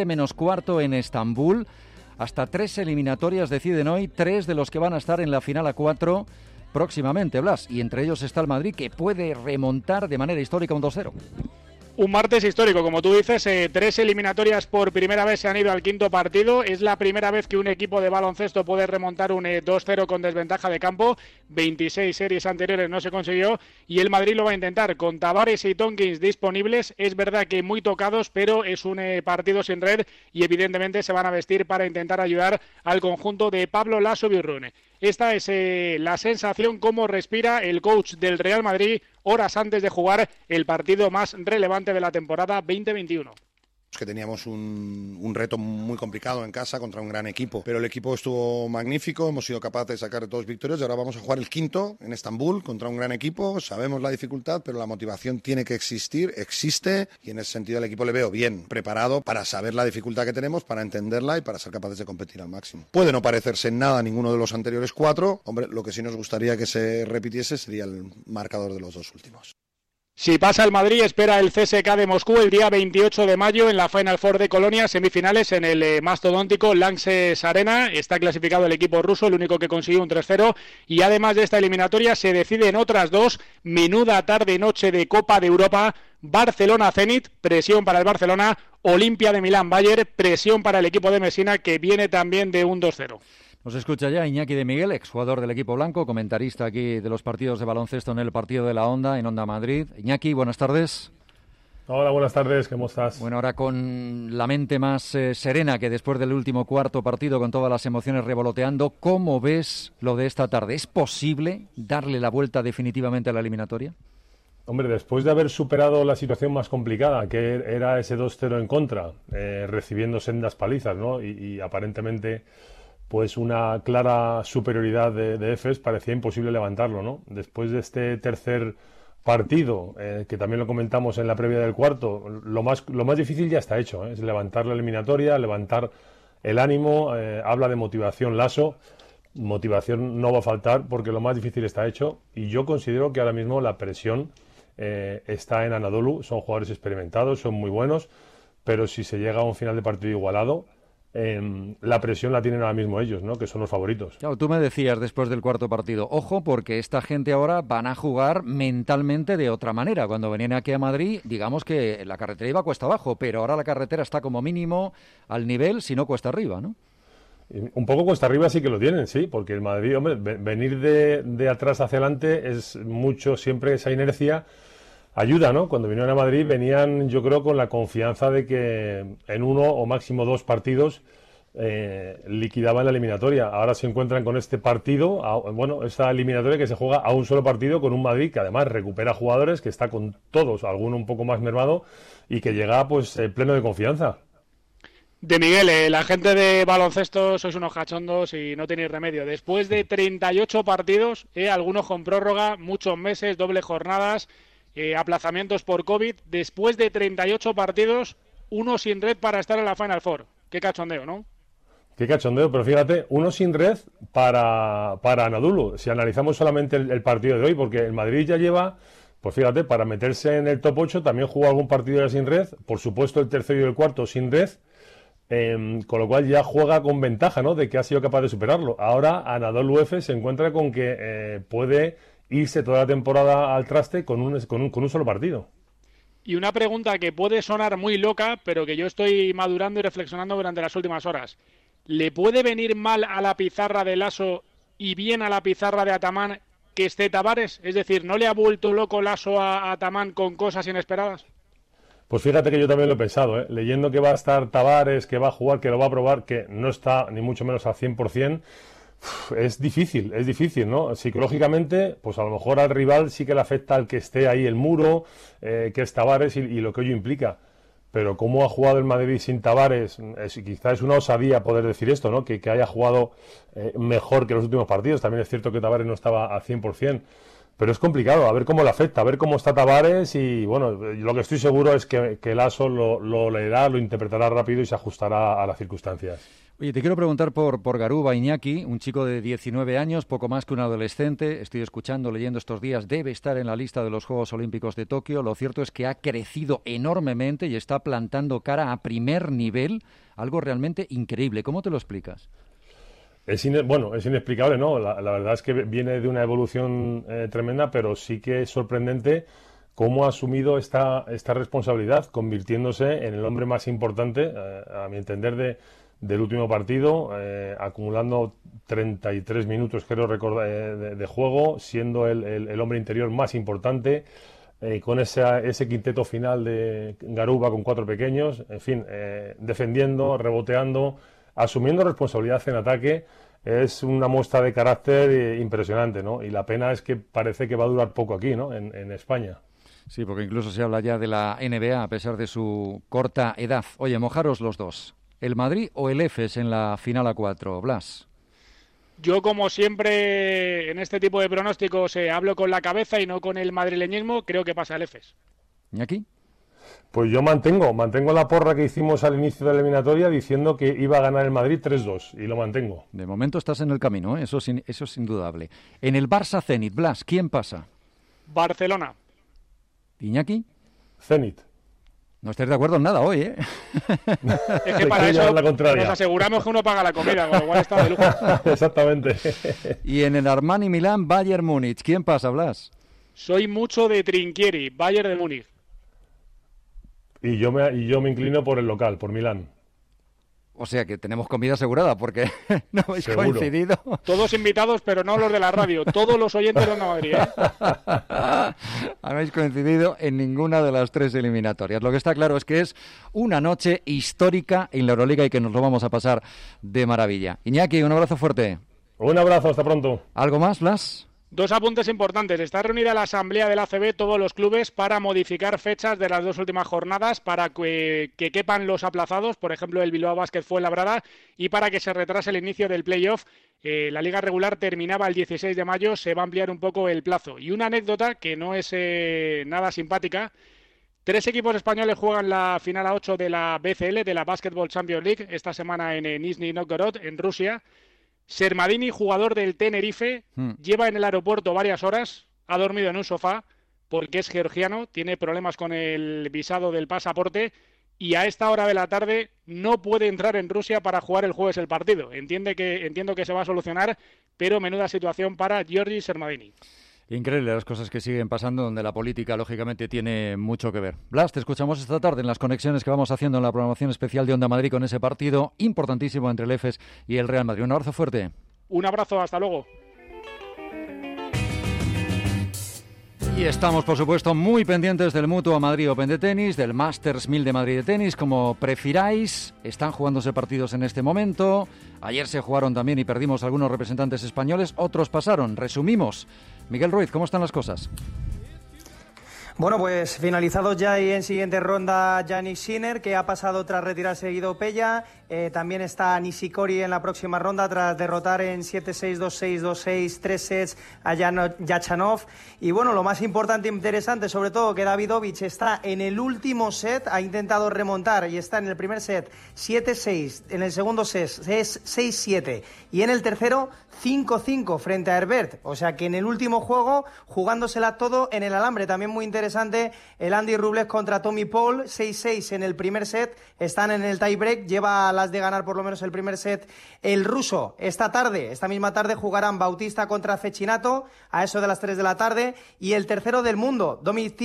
7:15 en Estambul, hasta 3 eliminatorias deciden hoy, 3 de los que van a estar en la final a 4 próximamente, Blas, y entre ellos está el Madrid que puede remontar de manera histórica un 2-0. Un martes histórico, como tú dices, 3 eliminatorias por primera vez se han ido al quinto partido. Es la primera vez que un equipo de baloncesto puede remontar un 2-0 con desventaja de campo. 26 series anteriores no se consiguió y el Madrid lo va a intentar con Tavares y Tonkins disponibles. Es verdad que muy tocados, pero es un partido sin red y evidentemente se van a vestir para intentar ayudar al conjunto de Pablo Laso Birrune. Esta es la sensación, cómo respira el coach del Real Madrid horas antes de jugar el partido más relevante de la temporada 2021. Que teníamos un reto muy complicado en casa contra un gran equipo, pero el equipo estuvo magnífico, hemos sido capaces de sacar 2 victorias y ahora vamos a jugar el quinto en Estambul contra un gran equipo. Sabemos la dificultad, pero la motivación tiene que existir, existe, y en ese sentido el equipo le veo bien preparado para saber la dificultad que tenemos, para entenderla y para ser capaces de competir al máximo. Puede no parecerse en nada a ninguno de los anteriores 4, hombre, lo que sí nos gustaría que se repitiese sería el marcador de los 2 últimos. Si pasa el Madrid, espera el CSKA de Moscú el día 28 de mayo en la Final Four de Colonia, semifinales en el mastodóntico Lanxess Arena. Está clasificado el equipo ruso, el único que consiguió un 3-0. Y además de esta eliminatoria se deciden otras 2. Menuda tarde-noche de Copa de Europa. Barcelona-Zenit, presión para el Barcelona. Olimpia de Milán-Bayern, presión para el equipo de Messina, que viene también de un 2-0. Nos escucha ya Iñaki de Miguel, exjugador del equipo blanco, comentarista aquí de los partidos de baloncesto en el partido de la Onda, en Onda Madrid. Iñaki, buenas tardes. Hola, buenas tardes, ¿cómo estás? Bueno, ahora con la mente más serena que después del último cuarto partido, con todas las emociones revoloteando, ¿cómo ves lo de esta tarde? ¿Es posible darle la vuelta definitivamente a la eliminatoria? Hombre, después de haber superado la situación más complicada, que era ese 2-0 en contra, recibiendo sendas palizas, ¿no? Y aparentemente pues una clara superioridad de Efes, parecía imposible levantarlo, ¿no? Después de este tercer partido, que también lo comentamos en la previa del cuarto, lo más difícil ya está hecho, es levantar la eliminatoria, levantar el ánimo. Habla de motivación Laso, motivación no va a faltar porque lo más difícil está hecho, y yo considero que ahora mismo la presión está en Anadolu. Son jugadores experimentados, son muy buenos, pero si se llega a un final de partido igualado, la presión la tienen ahora mismo ellos, ¿no? Que son los favoritos. Claro, tú me decías después del cuarto partido, ojo, porque esta gente ahora van a jugar mentalmente de otra manera. Cuando venían aquí a Madrid, digamos que la carretera iba cuesta abajo, pero ahora la carretera está como mínimo al nivel, si no cuesta arriba, ¿no? Un poco cuesta arriba sí que lo tienen, sí, porque el Madrid, hombre, venir de atrás hacia adelante es mucho, siempre esa inercia ayuda, ¿no? Cuando vinieron a Madrid venían, yo creo, con la confianza de que en 1 o máximo 2 partidos liquidaban la eliminatoria. Ahora se encuentran con este partido, esta eliminatoria que se juega a un solo partido, con un Madrid que además recupera jugadores, que está con todos, alguno un poco más mermado, y que llega pues pleno de confianza. De Miguel, la gente de baloncesto sois unos cachondos y no tenéis remedio. Después de 38 partidos, algunos con prórroga, muchos meses, doble jornadas, aplazamientos por COVID, después de 38 partidos, uno sin red para estar en la Final Four. Qué cachondeo, ¿no? Qué cachondeo, pero fíjate, uno sin red para Anadolu. Si analizamos solamente el partido de hoy, porque el Madrid ya lleva, pues fíjate, para meterse en el top 8 también jugó algún partido ya sin red, por supuesto el tercero y el cuarto sin red, con lo cual ya juega con ventaja, ¿no? De que ha sido capaz de superarlo. Ahora Anadolu Efes se encuentra con que puede irse toda la temporada al traste con un solo partido. Y una pregunta que puede sonar muy loca, pero que yo estoy madurando y reflexionando durante las últimas horas. ¿Le puede venir mal a la pizarra de Laso y bien a la pizarra de Atamán que esté Tavares? Es decir, ¿no le ha vuelto loco Laso a Atamán con cosas inesperadas? Pues fíjate que yo también lo he pensado, leyendo que va a estar Tavares, que va a jugar, que lo va a probar, que no está ni mucho menos al 100%. Es difícil, ¿no? Psicológicamente, pues a lo mejor al rival sí que le afecta al que esté ahí el muro, que es Tavares y lo que ello implica. Pero cómo ha jugado el Madrid sin Tavares, quizás es una osadía poder decir esto, ¿no? Que haya jugado mejor que los últimos partidos. También es cierto que Tavares no estaba al 100%. Pero es complicado, a ver cómo le afecta, a ver cómo está Tavares y, bueno, lo que estoy seguro es que Lasso lo leerá, lo interpretará rápido y se ajustará a las circunstancias. Oye, te quiero preguntar por Garuba Iñaki, un chico de 19 años, poco más que un adolescente. Estoy escuchando, leyendo estos días, debe estar en la lista de los Juegos Olímpicos de Tokio. Lo cierto es que ha crecido enormemente y está plantando cara a primer nivel, algo realmente increíble. ¿Cómo te lo explicas? Es inexplicable, ¿no? La verdad es que viene de una evolución tremenda, pero sí que es sorprendente cómo ha asumido esta responsabilidad, convirtiéndose en el hombre más importante, a mi entender, del último partido, acumulando 33 minutos, creo recordar, de juego, siendo el hombre interior más importante, con ese quinteto final de Garuba con 4 pequeños, en fin, defendiendo, reboteando, asumiendo responsabilidad en ataque. Es una muestra de carácter impresionante, ¿no? Y la pena es que parece que va a durar poco aquí, ¿no? En España. Sí, porque incluso se habla ya de la NBA a pesar de su corta edad. Oye, mojaros los dos. ¿El Madrid o el EFES en la final A4, Blas? Yo, como siempre, en este tipo de pronósticos hablo con la cabeza y no con el madrileñismo. Creo que pasa el EFES. ¿Y aquí? Pues yo mantengo la porra que hicimos al inicio de la eliminatoria diciendo que iba a ganar el Madrid 3-2 y lo mantengo. De momento estás en el camino, ¿eh? Eso es indudable. En el Barça-Zenit, Blas, ¿quién pasa? Barcelona. ¿Iñaki? Zenit. No estáis de acuerdo en nada hoy, ¿eh? Es que para eso nos aseguramos que uno paga la comida, con lo cual está de lujo. Exactamente. Y en el Armani Milán, Bayern Múnich, ¿quién pasa, Blas? Soy mucho de Trinchieri, Bayern de Múnich. Y yo me inclino por el local, por Milán. O sea que tenemos comida asegurada porque no habéis coincidido. Todos invitados, pero no los de la radio. Todos los oyentes de Onda Madrid, ¿eh? Habéis coincidido en ninguna de las 3 eliminatorias. Lo que está claro es que es una noche histórica en la Euroliga y que nos lo vamos a pasar de maravilla. Iñaki, un abrazo fuerte. Un abrazo, hasta pronto. ¿Algo más, Blas? 2 apuntes importantes. Está reunida la asamblea del ACB, todos los clubes, para modificar fechas de las 2 últimas jornadas para que quepan los aplazados, por ejemplo el Bilbao Basket Fuenlabrada, y para que se retrase el inicio del playoff. La liga regular terminaba el 16 de mayo, se va a ampliar un poco el plazo. Y una anécdota que no es nada simpática: 3 equipos españoles juegan la final A8 de la BCL, de la Basketball Champions League, esta semana en Nizhny Novgorod, en Rusia. Sermadini, jugador del Tenerife, lleva en el aeropuerto varias horas, ha dormido en un sofá porque es georgiano, tiene problemas con el visado del pasaporte y a esta hora de la tarde no puede entrar en Rusia para jugar el jueves el partido. Entiendo que se va a solucionar, pero menuda situación para Giorgi Sermadini. Increíble las cosas que siguen pasando, donde la política, lógicamente, tiene mucho que ver. Blas, te escuchamos esta tarde en las conexiones que vamos haciendo en la programación especial de Onda Madrid con ese partido importantísimo entre el EFES y el Real Madrid. Un abrazo fuerte. Un abrazo, hasta luego. Y estamos, por supuesto, muy pendientes del Mutua Madrid Open de tenis, del Masters 1000 de Madrid de tenis, como prefiráis. Están jugándose partidos en este momento. Ayer se jugaron también y perdimos algunos representantes españoles, otros pasaron. Resumimos. Miguel Ruiz, ¿cómo están las cosas? Bueno, pues finalizados ya y en siguiente ronda Jannik Sinner, que ha pasado tras retirarse Guido Pella. También está Nishikori en la próxima ronda tras derrotar en 7-6, 2-6, 2-6, 3 sets a Yachanov. Y bueno, lo más importante e interesante, sobre todo, que Davidovich está en el último set, ha intentado remontar y está en el primer set 7-6, en el segundo set es 6-7 y en el tercero 5-5 frente a Herbert. O sea que en el último juego, jugándosela todo en el alambre. También muy interesante el Andy Rublev contra Tommy Paul, 6-6 en el primer set, están en el tiebreak, lleva las de ganar por lo menos el primer set el ruso. Esta misma tarde jugarán Bautista contra Cecchinato a eso de las 3 de la tarde y el tercero del mundo, Dominic Thiem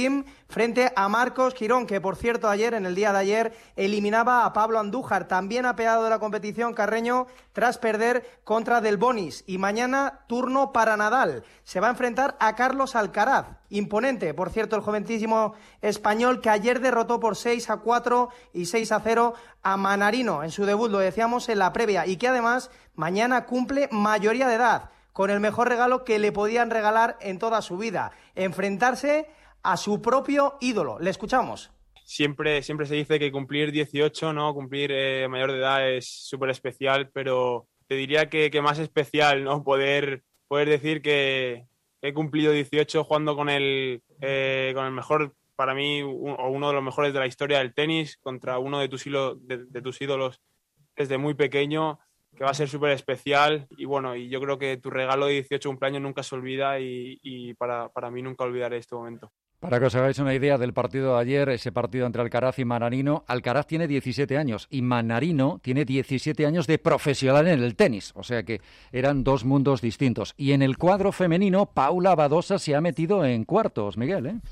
frente a Marcos Girón, que por cierto en el día de ayer, eliminaba a Pablo Andújar. También ha pegado de la competición Carreño tras perder contra Del Bonis. Y mañana turno para Nadal. Se va a enfrentar a Carlos Alcaraz. Imponente, por cierto, el jovencísimo español que ayer derrotó por 6-4 y 6-0 a Manarino en su debut, lo decíamos en la previa, y que además mañana cumple mayoría de edad, con el mejor regalo que le podían regalar en toda su vida, enfrentarse a su propio ídolo. Le escuchamos. Siempre se dice que cumplir 18, ¿no? Cumplir mayor de edad es súper especial, pero te diría que más especial, ¿no? Poder decir que he cumplido 18 jugando con el mejor, para mí, o uno de los mejores de la historia del tenis, contra uno de tus ídolos desde muy pequeño, que va a ser súper especial. Y bueno, y yo creo que tu regalo de 18 cumpleaños nunca se olvida y para mí nunca olvidaré este momento. Para que os hagáis una idea del partido de ayer, ese partido entre Alcaraz y Manarino, Alcaraz tiene 17 años y Manarino tiene 17 años de profesional en el tenis, o sea que eran dos mundos distintos. Y en el cuadro femenino, Paula Badosa se ha metido en cuartos, Miguel, ¿eh?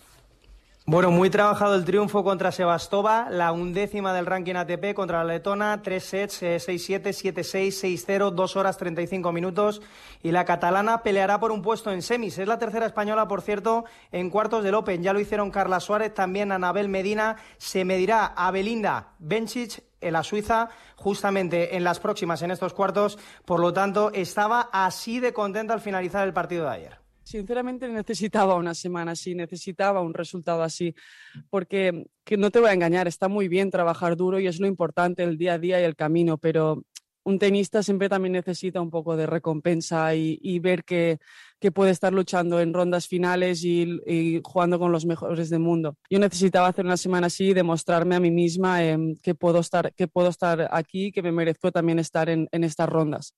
Bueno, muy trabajado el triunfo contra Sebastova, la 11ª del ranking ATP contra la letona, 3 sets, 6-7, 7-6, 6-0, 2 horas 35 minutos. Y la catalana peleará por un puesto en semis. Es la tercera española, por cierto, en cuartos del Open. Ya lo hicieron Carla Suárez, también Anabel Medina. Se medirá a Belinda Bencic, en la Suiza, justamente en las próximas, en estos cuartos. Por lo tanto, estaba así de contenta al finalizar el partido de ayer. Sinceramente necesitaba una semana así, necesitaba un resultado así, porque que no te voy a engañar, está muy bien trabajar duro y es lo importante, el día a día y el camino, pero un tenista siempre también necesita un poco de recompensa y ver que puede estar luchando en rondas finales y jugando con los mejores del mundo. Yo necesitaba hacer una semana así y demostrarme a mí misma que puedo estar aquí, que me merezco también estar en estas rondas.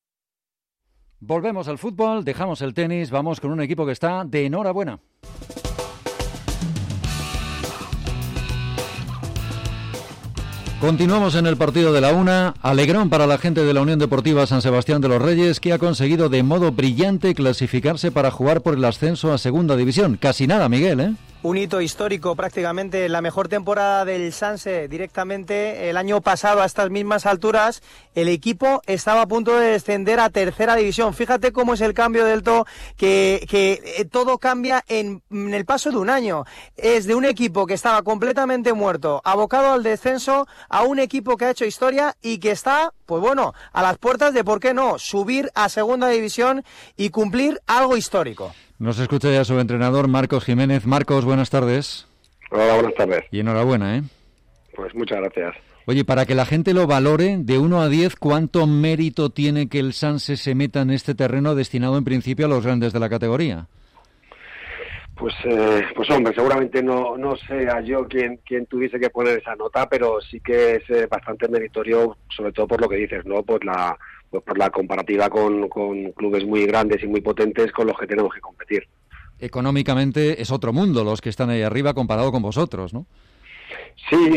Volvemos al fútbol, dejamos el tenis, vamos con un equipo que está de enhorabuena. Continuamos en el partido de la una. Alegrón para la gente de la Unión Deportiva San Sebastián de los Reyes, que ha conseguido de modo brillante clasificarse para jugar por el ascenso a Segunda División. Casi nada, Miguel, ¿eh? Un hito histórico, prácticamente la mejor temporada del Sanse directamente. El año pasado, a estas mismas alturas, el equipo estaba a punto de descender a Tercera División. Fíjate cómo es el cambio del todo, que todo cambia en el paso de un año. Es de un equipo que estaba completamente muerto, abocado al descenso, a un equipo que ha hecho historia y que está, pues bueno, a las puertas de, ¿por qué no?, subir a Segunda División y cumplir algo histórico. Nos escucha ya su entrenador, Marcos Jiménez. Marcos, buenas tardes. Hola, buenas tardes. Y enhorabuena, ¿eh? Pues muchas gracias. Oye, para que la gente lo valore, de 1 a 10, ¿cuánto mérito tiene que el Sanse se meta en este terreno destinado en principio a los grandes de la categoría? Pues hombre, seguramente no sea yo quien tuviese que poner esa nota, pero sí que es bastante meritorio, sobre todo por lo que dices, ¿no? Por la comparativa con clubes muy grandes y muy potentes con los que tenemos que competir. Económicamente es otro mundo los que están ahí arriba comparado con vosotros, ¿no? Sí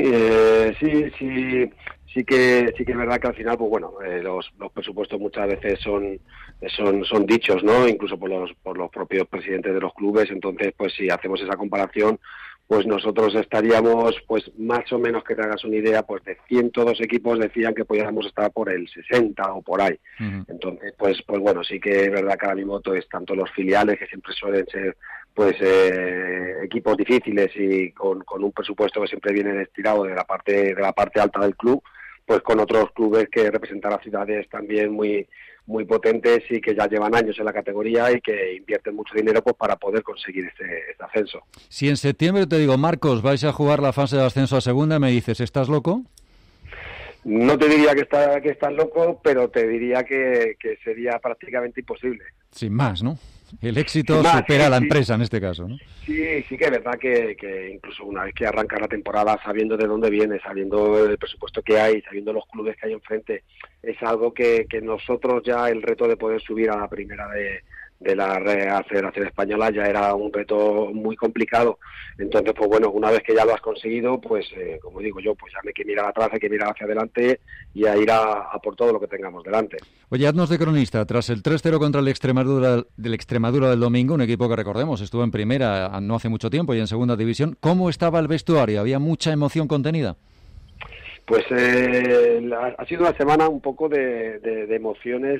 que es verdad que al final, pues bueno, los presupuestos muchas veces son dichos, ¿no? Incluso por los propios presidentes de los clubes. Entonces, pues si hacemos esa comparación, pues nosotros estaríamos, pues más o menos, que te hagas una idea, pues de 102 equipos decían que podíamos estar por el 60 o por ahí. Uh-huh. Entonces, pues bueno, sí que es verdad que ahora mismo es tanto los filiales, que siempre suelen ser pues equipos difíciles y con un presupuesto que siempre viene destinado de la parte alta del club, pues con otros clubes que representan a ciudades también muy potentes y que ya llevan años en la categoría y que invierten mucho dinero pues para poder conseguir este ascenso. Si en septiembre te digo, Marcos, vais a jugar la fase de ascenso a segunda, me dices, ¿estás loco? No te diría que estás loco, pero te diría que sería prácticamente imposible. Sin más, ¿no? El éxito supera a la empresa en este caso, ¿no? Sí que es verdad que incluso una vez que arrancas la temporada sabiendo de dónde viene, sabiendo el presupuesto que hay, sabiendo los clubes que hay enfrente, es algo que nosotros ya el reto de poder subir a la primera la Real Federación Española ya era un reto muy complicado. Entonces, pues bueno, una vez que ya lo has conseguido, pues como digo yo, pues ya no hay que mirar atrás, hay que mirar hacia adelante y a ir a por todo lo que tengamos delante. Oye, haznos de cronista, tras el 3-0 contra el Extremadura del domingo, un equipo que recordemos estuvo en primera no hace mucho tiempo y en segunda división, ¿cómo estaba el vestuario? ¿Había mucha emoción contenida? Pues ha sido una semana un poco de emociones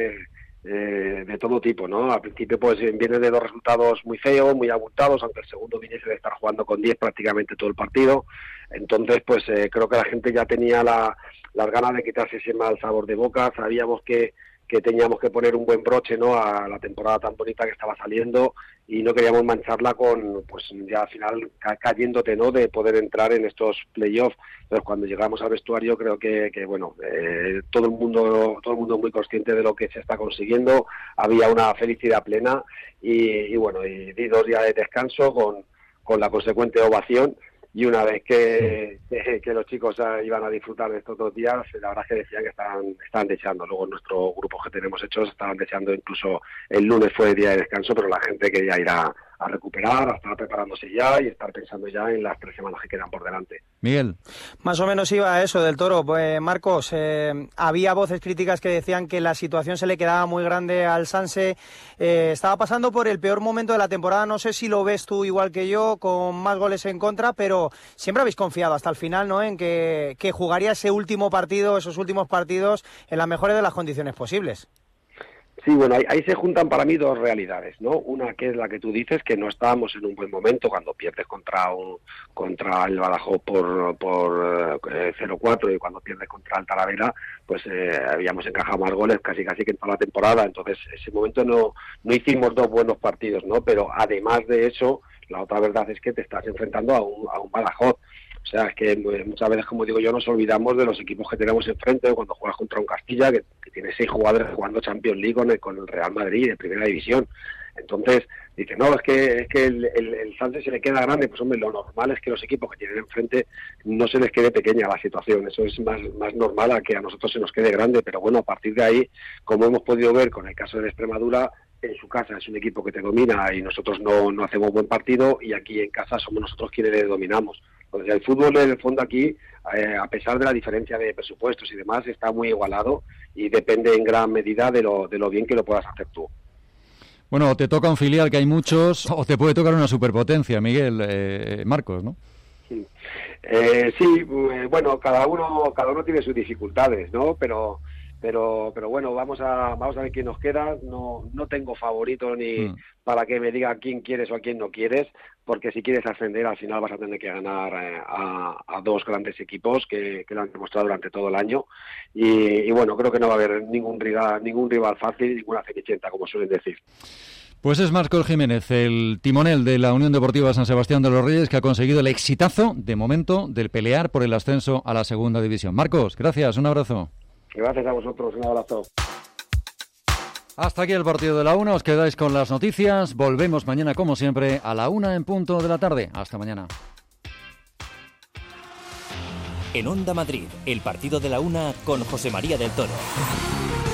de todo tipo, ¿no? Al principio pues viene de 2 resultados muy feos, muy abultados, aunque el segundo viniese de estar jugando con 10 prácticamente todo el partido. Entonces pues creo que la gente ya tenía las ganas de quitarse ese mal sabor de boca. Sabíamos que teníamos que poner un buen broche, ¿no?, a la temporada tan bonita que estaba saliendo, y no queríamos mancharla con, pues ya al final cayéndote, ¿no?, de poder entrar en estos playoffs. Entonces cuando llegamos al vestuario creo que bueno, todo el mundo muy consciente de lo que se está consiguiendo, había una felicidad plena y bueno, y di 2 días de descanso con la consecuente ovación. Y una vez que los chicos iban a disfrutar de estos 2 días, la verdad es que decían que estaban deseando. Luego en nuestro grupo que tenemos hechos estaban deseando, incluso el lunes fue día de descanso, pero la gente quería ir a recuperar, a estar preparándose ya y estar pensando ya en las 3 semanas que quedan por delante. Miguel. Más o menos iba a eso del Toro. Pues Marcos, había voces críticas que decían que la situación se le quedaba muy grande al Sanse. Estaba pasando por el peor momento de la temporada, no sé si lo ves tú igual que yo, con más goles en contra, pero siempre habéis confiado hasta el final, ¿no?, en que jugaría esos últimos partidos en las mejores de las condiciones posibles. Sí, bueno, ahí se juntan para mí 2 realidades, ¿no? Una que es la que tú dices, que no estábamos en un buen momento cuando pierdes contra el Badajoz por 0-4, y cuando pierdes contra el Talavera, pues habíamos encajado más goles casi que en toda la temporada. Entonces, ese momento no hicimos 2 buenos partidos, ¿no? Pero además de eso, la otra verdad es que te estás enfrentando a un Badajoz. O sea, es que muchas veces, como digo yo, nos olvidamos de los equipos que tenemos enfrente, cuando juegas contra un Castilla que tiene 6 jugadores jugando Champions League con el Real Madrid de primera división. Entonces, dice, no, es que el Sanse se le queda grande. Pues hombre, lo normal es que los equipos que tienen enfrente no se les quede pequeña la situación. Eso es más normal a que a nosotros se nos quede grande. Pero bueno, a partir de ahí, como hemos podido ver con el caso de Extremadura, en su casa es un equipo que te domina y nosotros no hacemos buen partido, y aquí en casa somos nosotros quienes le dominamos. Entonces el fútbol en el fondo aquí, a pesar de la diferencia de presupuestos y demás, está muy igualado y depende en gran medida de lo bien que lo puedas hacer tú. Bueno, te toca un filial que hay muchos, o te puede tocar una superpotencia, Miguel, Marcos, ¿no? Sí, bueno, cada uno tiene sus dificultades, ¿no? Pero bueno, vamos a ver quién nos queda. No tengo favorito ni para que me diga quién quieres o a quién no quieres, porque si quieres ascender al final vas a tener que ganar a 2 grandes equipos que lo han demostrado durante todo el año, y bueno, creo que no va a haber ningún rival fácil, ninguna cenicienta, como suelen decir. Pues es Marcos Jiménez, el timonel de la Unión Deportiva San Sebastián de los Reyes, que ha conseguido el exitazo, de momento, del pelear por el ascenso a la segunda división. Marcos, gracias, un abrazo. Gracias a vosotros, un abrazo. Hasta aquí el partido de la 1, os quedáis con las noticias. Volvemos mañana, como siempre, a la 1 en punto de la tarde. Hasta mañana. En Onda Madrid, el partido de la 1 con José María del Toro.